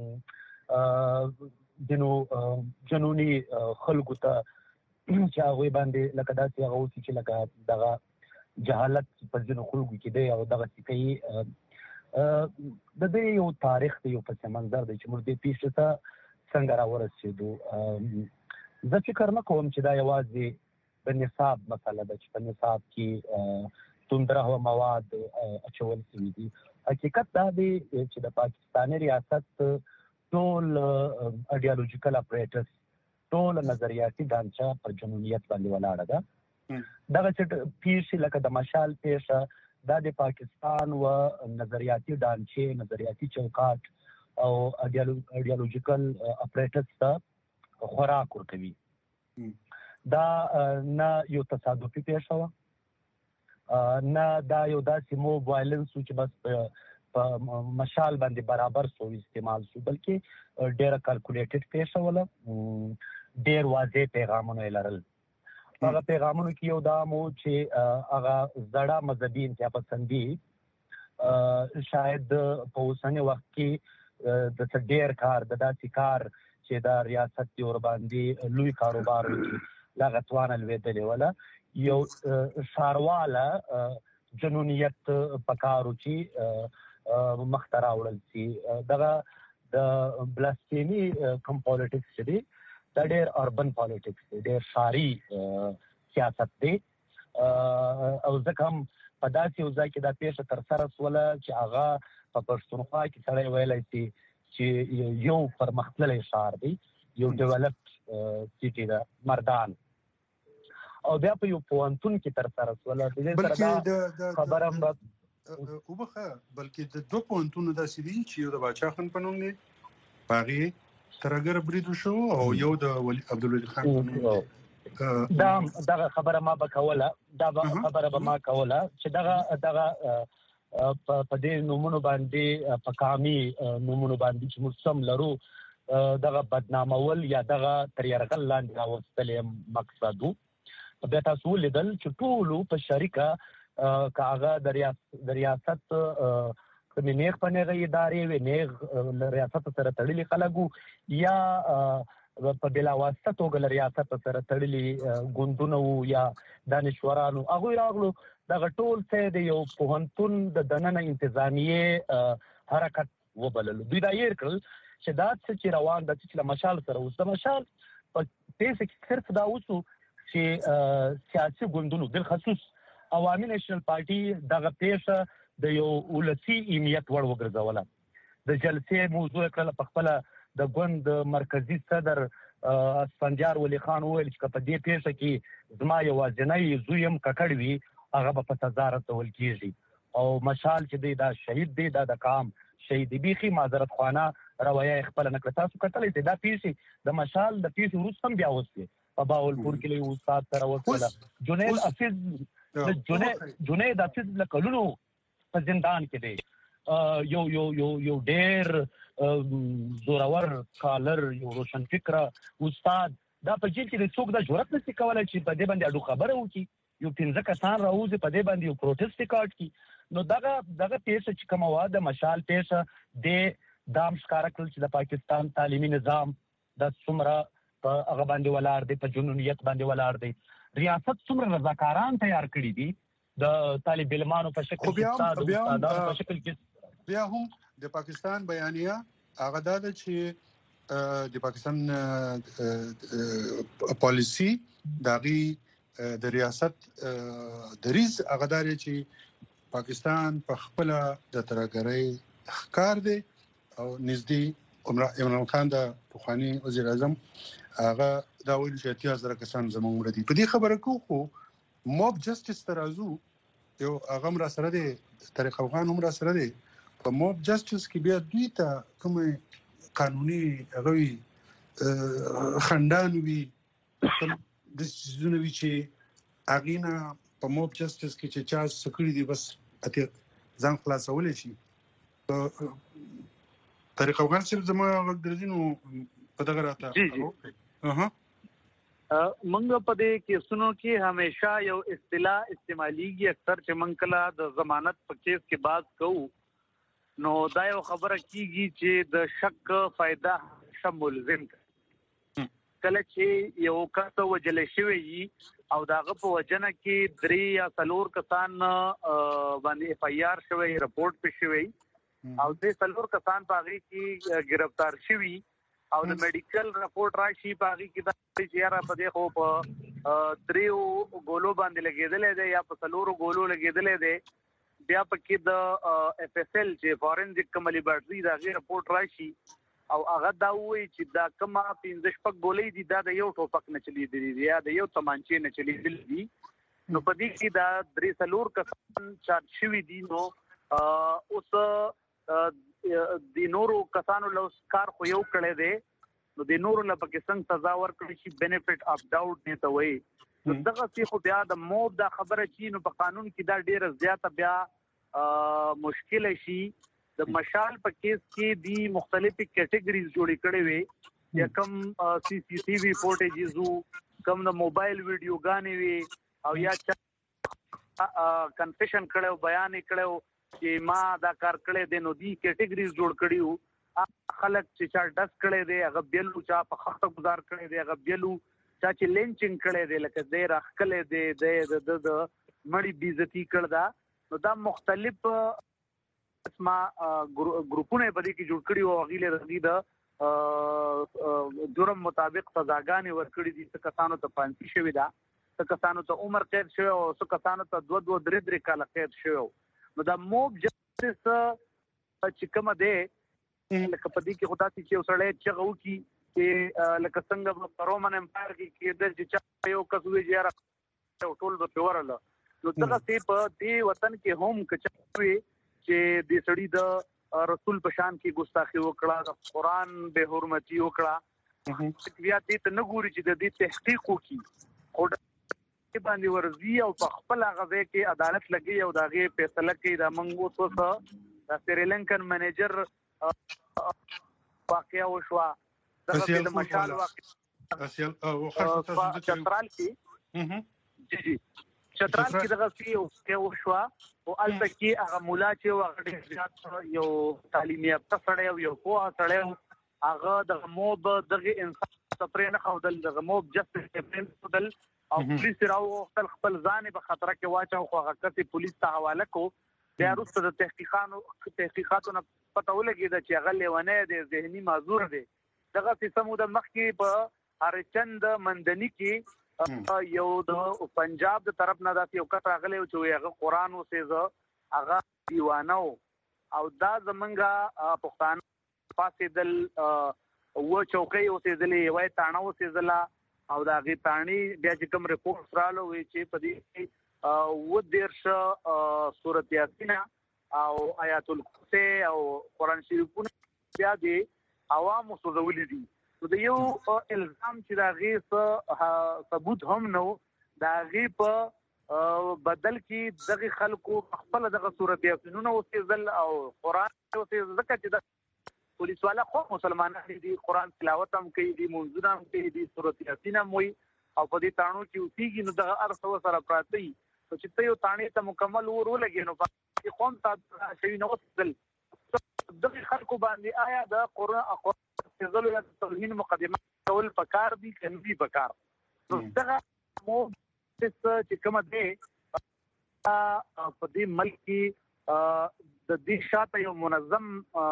ځینو جنوني خلکو ته چې هغوی باندې لکه داسې هغه اوسي چې لکه دغه جهالت په ځینو خلکو کې دی او دغسې کوي. د دې یو تاریخ دی، یو پس منظر دی چې موږ دې پیښې ته څنګه راورسېدو. زه فکر نه کوم چې دا یوازې د نصاب مسله ده چې په نصاب کې توندره مواد اچول شوي دي. حقیقت دا دی چې د پاکستاني ریاست ټول ایډیالوژیکل اپریټس، ټول نظریاتي ډانچه پر جنونیت باندې ولاړه ده. دغه چې پیښې لکه د مشال پیښه دا د پاکستان و نظریاتي ډانچې، نظریاتي چوکاټ او ایډیالوژیکل اپریټس ته خوراک ورکوي. دا نه یو تصادفي پیښه وه، نه دا یو داسې موب وایلنس و چې بس په مشال باندې برابر سو استعمال سو، بلکې ډېره کالکولیټډ پیښه وله، ډېر واضح پیغامونه یې لرل. هغه پیغامونو کې یو دا مو چې هغه زړه مذهبي انتها پسندي شاید په اوسني وخت کې د څه ډېر کار د داسې کار چې دا ریاست دی ورباندې لوی کاروبار وکړي دغه توانه لوېدلې وله. یو ښارواله جنونیت پکار و چې مخته راوړل شي. دغه د بلاسفیمي کوم پالیټکس چې دی دا ډېر اربن پالیټکس دی، ډېر ښاري سیاست دی او ځکه هم په داسې یو ځای کې دا پیښه ترسره شوله چې هغه په پښتونخوا کې سړی ویلی شي چې یو پرمختللی ښار دی، یو ډیولپډ سیټي ده، مردان، او بیا په یو پوهنتون کې ترسره شوله. د دې سره دا خبره هم وبخه بلکې د دوه پوهنتونو داسې دي چې یو د باچا خان په نوم دی، په هغې ترهګر برید وشو، او یو د عبدالولي خان په نوم دی. دغه خبره ما به کوله، چې دغه په دې نومونو باندې په قامي نومونو باندې چې موږ سم لرو دغه بدنامول یا دغه تر یرغل لاندې راوستل مقصد و. بیا تاسو ولیدل چې ټولو په شریکه کاغه د ریاست کومې نیغ په نیغه ادارې وي نیغ له ریاست سره تړلي خلک یا په بلاواسطه توګه له ریاست سره تړلي ګوندونه وو یا دانشورانو هغوی راغلو دغه ټول څه د یو پوهنتون د دننه انتظامیې حرکت وبللو. دوی دا هېر کړل چې دا څه چې روان ده چې له مشال سره اوس د مشال په پیسه کې صرف دا اوسو چې سیاسي ګوندونو بالخصوص عوامي نیشنل پارټي دغه پیسه د یو ولسي اهمیت وړ وګرځوله. د جلسې موضوع کړله په خپله د ګوند مرکزي صدر اسفندیار ولی خان وویل چې په دې پیسه کې زما یوازینی زوی هم ککړ وي هغه به په سزا رسول کېږي او مشال چې دی دا شهید دی دا د قام شهید بیخي معذرت خوانه روایه خپله نه کړه. تاسو کتلی چې دا پیسې د مشال د پیسې وروسته هم بیا وسوې په باولپور کې له استاد سره وسوله. جنید حفیظ له کلونو په زندان کې دی. یو ډېر زورور کالر یو روشن فکره استاد دا په جیل کې د څوک دا جرأت نشي کولی چې په دې باندې اډو خبره وکړي. یو 15 کسان راوځي په دې باندې یو پروټیسټ ریکارډ کړي. نو دغه پیسه چې کومه وه د مشال پیسه د دام ښکاره کړل چې د پاکستان تعلیمي نظام د څومره په هغه باندې ولاړ دی په جنونیت باندې ولاړ دی. ریاست څومره رضاکاران تیار کړي دي د طالب علمانو په شکل کې استادانو په شکل کې. بیا هم د پاکستان بیانیه هغه دا ده چې د پاکستان پالیسی داغي د ریاست دریز هغه دا چې پاکستان په خپل د ترګرۍ ښکار دی او نږدې عمران خان د پخوانی وزیر اعظم هغه دا ویل چې 80,000 کسان زموږ مړه دي. په دې خبره کو خو موب جسټس ترازو یو هغه را سره دی طریق افغان هم را سره دی په موب جسټس کې بیا دوی ته کوم قانوني هغه خندان وي د سيزونه وی چې اغینا په موب جسټس کې چې چا سکړي دي بس اته ځان خلاصول شي. طریق افغان چې زما غوډرینو په دغه راته منګ په دې کیسونو کې همیشه یو اصطلاح استعماليږي اکثر چې من کله د ضمانت په کیس کې بات کوو نو دا یو خبره کیږي چې د شک فائدہ ملزم کله چې یو کس وجل شوی او داغه په وجنه کې 3 یا 4 کسان باندې اف ای آر شوی رپورت په شوی او د 4 کسان په هغه کې گرفتار شوی او د میډیکل رپورت راشي په هغه کې د چیرې په دې خو په 3 ګولو باندې لګیدلې ده یا په 4 ګولو لګیدلې ده بیا په کې د اف اس ال چې فورنزیک لیبارټری دا غیر رپورت راشي او هغه دا وایي چې دا کومه 15 شپږ ګولې دي دا د یو ټوپک نه چلی دي یا د یو تمانچې نه چلی دي نو په دې کې دا 3 کسان چارج شوی دي. نو اوس د نورو کسانو له کار خو یو کړي دي نو د نورو له پکې څنګه سزا ورکړي شي بینیفټ اف ډاوټ دی ته وایي. نو دغه څه خو بیا د موب دا خبره چی نو په قانون کې دا ډیره زیاته بیا مشکل شي. د مشال په کیس کې دی مختلفي کټګریز جوړې کړي وي یا کم سی سی ټي وی فوټیجز کم د موبایل ویډیو غانې وي او یا کنفیشن کړو بیان کړو چې ما دا کار کړی دی نو دی کټګریز جوړ کړیو خلک چې چا ډس کړي دی هغه بیلو چا په خطه گزار کړي دی هغه بیلو چا چې لینچینګ کړي دی لکه د راخلې دی د مړی بیزتی کړ دا نو دا مختلف اسما ګروپونه په دې کې جوړ کړي او غیله رضی دا جرم مطابق سزاګانې ورکړي دي څه کسانو ته پانسی شوی دا څه کسانو ته عمر قید شوی او څه کسانو ته 2-3 کال قید شوی. نو دا موب جسټس چې کومه ده لکه په دې کې خدا چې وسړی چغو کی چې لکه څنګه په رومن امپایر کې د چې یو کسوي جره ټول په ورله نو دغه په دې وطن کې هم کچوي چې د سړی د رسول پشان کې ګستاخی وکړه د قران به حرمتي وکړه بیا دې ته نه ګوري چې د دې تحقیق وکړي او باندې ورزي او په خپل غوې کې عدالت لګي او داغه فیصله کوي دا منغو څه د سریلنکن منیجر واقعا وشوا دغه د مشال واقع چترال کې جی چترال کې دغه سی او شوا او البته کې هغه مولا چې هغه ډېر زیات یو تعلیمي یافته سړی یو پوهه سړی هغه د موب دغه انسان سپرې نه خودل دغه موب جسټس سپرین خودل او پولیس راو خپل ځان په خطر کې واچو خو هغه کسي پولیس ته حواله کو بیا وروسته د تحقیقاتو پته ولګېده چې هغه لیونی دی ذهني معذور دی دغه سیستم د مخکې په هرچند مندني کې یو د پنجاب د طرف نه داسې یو کس راغلی چې هغه قرآن اوسېزه هغه دیوانه او دا زمونږ پښتانه پاسېدل و چوکۍ اوسېدلې یوه تاڼه اوسېدله او د هغې تاڼې بیا چې کوم رپورټس راغلو وایي چې په دې 10 سورت یاسین او آیات الکرسی او قرآن شریفونه بیا د عوامو سوځولي دي نو د یو الزام چې د هغې ثبوت هم نه و د هغې په بدل کې دغه خلکو خپله دغه سورت یاسینونه اوسېدل او قرآن اوسېدل ځکه چې د پولیس والا خو مسلمانان دي قرآن تلاوت هم کوي دي منځونه هم کوي دي سورت یاسین هم وایي او په دې تاڼو کې اوسېږي نو دغه هر څه سره پراته وي چې ته یو تاڼې ته مکمل اور ولګې نو په قوم ته شوي نه اوسېدل دغه خلکو باندې آیا د قرآن ځلو یا توهین مقدمه کول پکار دي که نه دي پکار نو دغه چې کومه دی په دې ملک کې د دې شاته یو منظم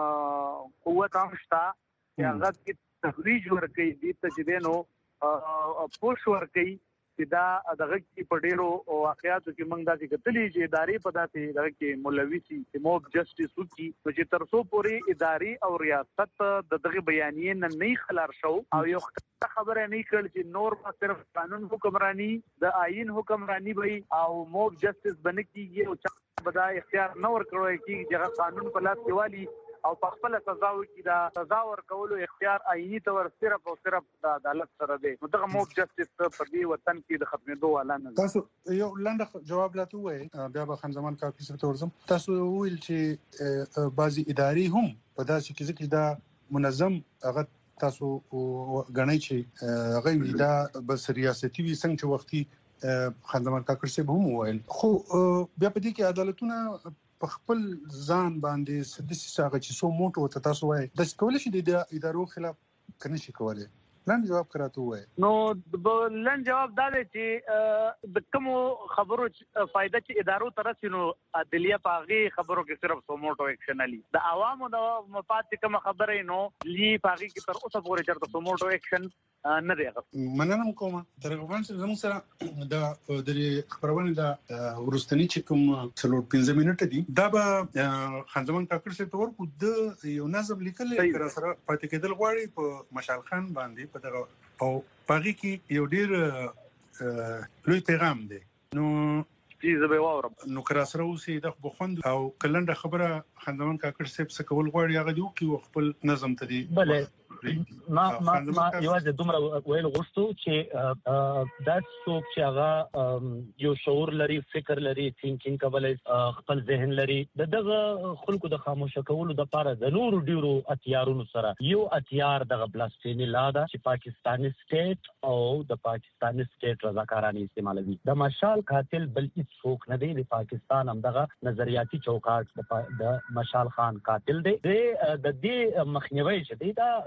قوت هم شته چې هغه کې تخریج ورکوي دې ته چې دی نو پوش ورکوي چې دا دغه کې په ډېرو واقعاتو کې موږ داسې کتلي چې ادارې په داسې دغه کې ملوي شي چې موب جسټس وکړي نو چې تر څو پورې ادارې او ریاست د دغه بیانیې نه خلار شو او یو خبره نه کړل چې نور په صرف قانون حکمرانی د آئین حکمرانی وي او موب جسټس بنه کیږي او چې بدا اختیار نه ورکړی کیږي چې قانون په لاس کې والی او په خپل سزا وکړي دا سزا ورکولو اختیار آئینی تور صرف او صرف د عدالت سره دی نو دغه موب جسټس په دې وطن کې د ختمېدو والا نه تاسو یو لاندې جواب لاته وایي بیا به خان زمان کافي سره ورزم تاسو ویل چې بعضي ادارې هم په داسې کې ځکه دا منظم هغه تاسو غنئ چې هغه دا بس ریاستي وي څنګه چې وختي خان زمان کاکړ صاحب هم ویل خو بیا په دې کې عدالتونه په خپل ځان باندې سدسي ساغه چې سو موټو ته تاسو وایي د کول شي د ادارو خلاف کنه شي کولای لاندې جواب کراته وایي نو لاندې جواب دا دی چې د کوم خبرو فائدہ چې ادارو ترسینو عدلیه پاغي خبرو کې صرف سو موټو ایکشن علي د عوامو د مفاد کوم خبره نو لی پاغي کې تر اوسه پورې چرته سو موټو ایکشن نه دی مننه کوم تر غوښتل چې زموږ سره د خبرونه د ورستنی چې کوم څلور 15 منټه دي دا به خان زمان کاکړ څخه تور کو د یو نظم لیکل کړه سره پاتې کېدل غواړي په مشال خان باندې په دغه او پاغي کې یو ډیر لوی پیغام دی نو چې زه به واورم نو کرا سره اوسې د بخوند او کلنده خبره خان زمان کاکړ صاحب څخه کول غواړي هغه دی او خپل نظم ته دی بله ما یوازې دومره ویل غوښتو چې دا څوک چې هغه یو شعور لري فکر لري تھینکینګ کولای خپل ذهن لري دغه خلکو د خاموشه کولو د لپاره د نورو ډیرو اتیارونو سره یو اتیار دغه بلاسټینی لا ده چې پاکستاني سټیټ او د پاکستاني سټیټ رضاکارانه استعمالوي د مشال قاتل بل هیڅ څوک نه دی د پاکستان هم دغه نظریاتي چوکاټ د مشال خان قاتل دی د دې مخنیوي چې دی دا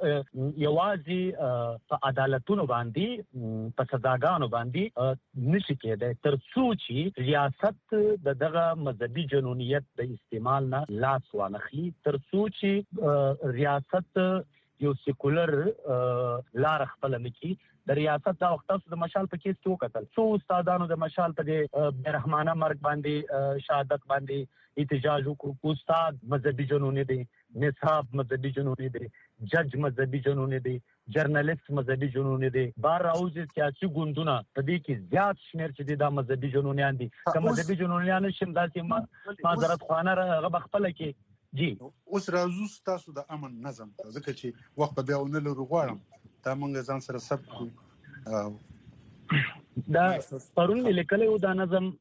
یوازې په عدالتونو باندې په سزاګانو باندې نشي کېدای تر څو چې ریاست دغه مذهبي جنونیت د استعمال نه لاس وانخلي تر څو چې ریاست یو سیکولر لار خپل نکي د ریاست دا وخت د مشال په کیس کې وکتل څو استادانو د مشال په برحمانه مرګ باندې شهادت باندې احتجاج وکړو استاد مذهبي جنونی دي نصاب مذهبي جنونی دي جج مذهبي جنونی دي جرنالست مذهبي جنونی دي بار راوځي سیاسي ګوندونه په دې کې زیات شمیر چې د مذهبي جنونیان دي کوم مذهبي جنونیان شم داسې معذرت خوانه غو خپل کې جی اوس راځو تاسو د امن نظم ځکه چې وخت بیا ونه لرو غواړم دا مونږ ځان سره سب دا پرون لیکلو دا نظم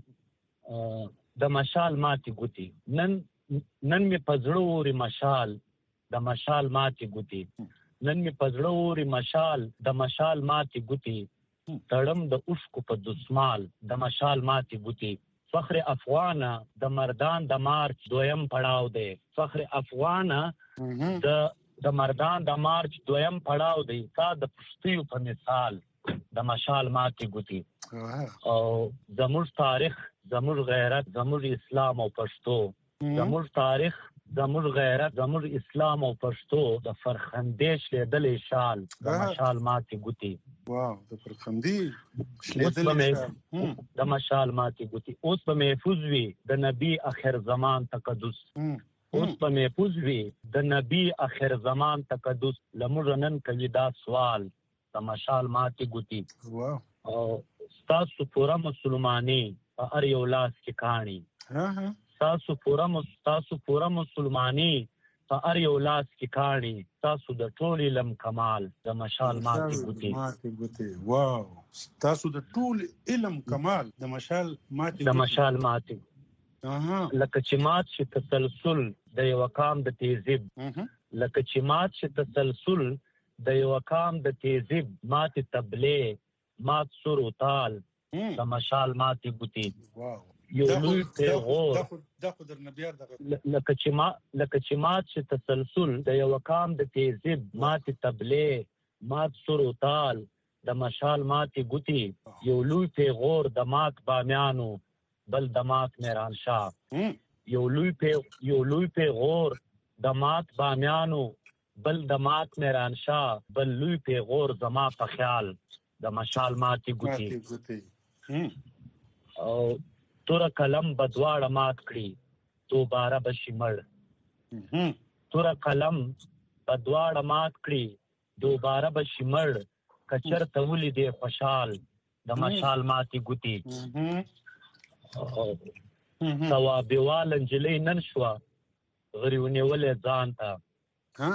د مشال ماتي ګوتی نن می پزړوري مشال د مشال ماتي ګوتی نن می پزړوري مشال د مشال ماتي ګوتی تړم د اوښکو په دسمال د مشال ماتي ګوتې فخر افغانه د مردان د مارچ دویم پړاو دی فخر افغانه د مردان د مارچ دویم پړاو دی تا د پښتیو په مثال د مشال ماتي ګوتې او زموږ تاریخ زموږ غیرت زموږ اسلام او پښتو زموږ تاریخ زموږ غیرت زموږ اسلام او پښتو د فرخندې شلیدلې شال د مشال ماتي ګوتې واو د فرخندې شلیدلې شال د مشال ماتي ګوتې اوس په محفوظ وي د نبی اخر زمان تقدس اوس په محفوظ وي د نبی اخر زمان تقدس لموږ نن کوي دا سوال د مشال ماتي ګوتې واو او ستاسو پوره مسلمانۍ په هر یو لاس کې کاڼي تاسو پوره مسلمانی په هر یو لاس کې کاڼي تاسو د ټول علم کمال د مشال ماتي ګوتې واو تاسو د ټول علم کمال د مشال ماتي لکه چې مات شي تسلسل د یو کام د تیزب لکه چې مات شي تسلسل د یو کام د تیزب مات تبلې مات سر او تال د مشال ماتي ګوتې واو یو لوی پیغور دا خو در نبیار دغه لکه چې مات شي تسلسل د یو کام د تیزب مات تبلې مات سر او تال د مشال ماتي ګوتې یو لوی پیغور د مات بامیانو بل د مات میران شاه یو لوی پیغور د مات بامیانو بل د مات میران شاه بل لوی پیغور زما په خیال د مشال ماتي ګوتې او تور قلم بدواړه مات کړي دوباره بشي مړ تور قلم بدواړه مات کړي دوباره بشي مړ کچر تولې دی خوشحال د مشال ماتي ګوتې ثوابوال انجلۍ نن شوه غریونیولې ځان ته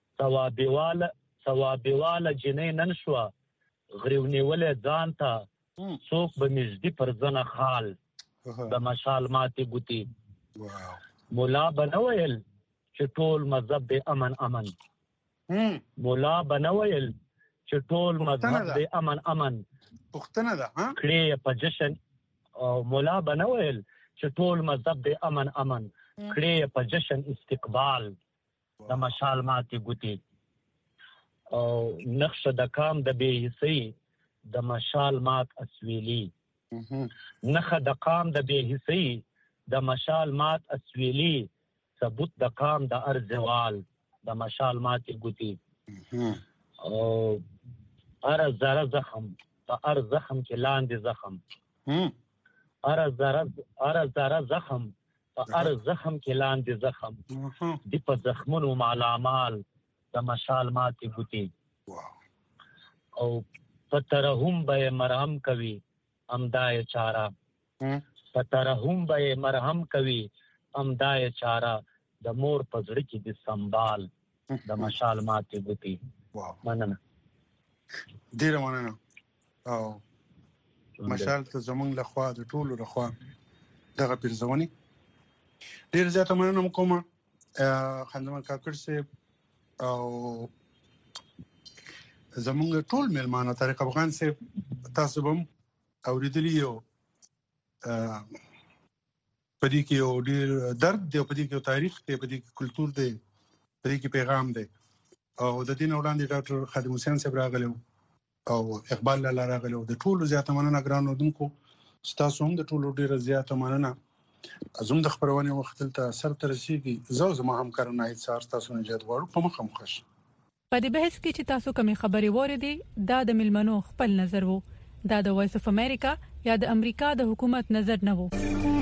ثوابوال جنۍ نن شوه غریونیولې ځان ته څوک به نږدې پر زنه خال د مشال ماتي ګوتې مولا بنویل چې ټول مذهب د امن مولا بنویل چې ټول مذهب د امن پښتنه ده کړي په جشن او مولا بنویل چې ټول مذهب د امن کړي په جشن استقبال د مشال ماتي ګوتې او نقش د کام د بے حسی د مشال مات اسویلی نخه د قام د بے حسی د مشال مات اسویلی ثبوت د قام د ارزوال د مشال ماتي ګوتې او ار زره زخم په ار زخم کې لاندې زخم ار زره زخم په ار زخم کې لاندې زخم دی په زخمونو مالامال د مشال ماتي ګوتې او په ترحم به مرهم کوي امدای چارا فترهم به مرهم کوي امدای چارا د مور پزړی کې د سنبال د مشال ماتي ګوتې مننه ډیره مننه او مشال ته زمونږ لخوا د ټولو لخوا دغه پیرزونی ډیره زیاته مننه کوم خندمان کاکړ صاحب او زمونږ ټول میلمانه طارق افغان صاحب تاسو هم اوریدلی یو پدې کې یو ډیر درد دی پدې کې یو تاریخ دی پدې کې کلچر دی پدې کې پیغام دی او د دې وړاندې ډاکټر خادم حسین صاحب راغلو او اقبال لاله راغلو د ټولو زیاته مننه ګرانو دونکو تاسو هم د ټولو ډیر زیاته مننه ازم د خبرونه وخت ته سر ته رسیدي زما همکارانو هیڅ سار تاسو نه جوړ غواړو په مخه مخش په دې بحث کې چې تاسو کومې خبرې وریدي دا د ملمنو خپل نظر وو دا د وایس اف امریکا یا د امریکا د حکومت نظر نه وو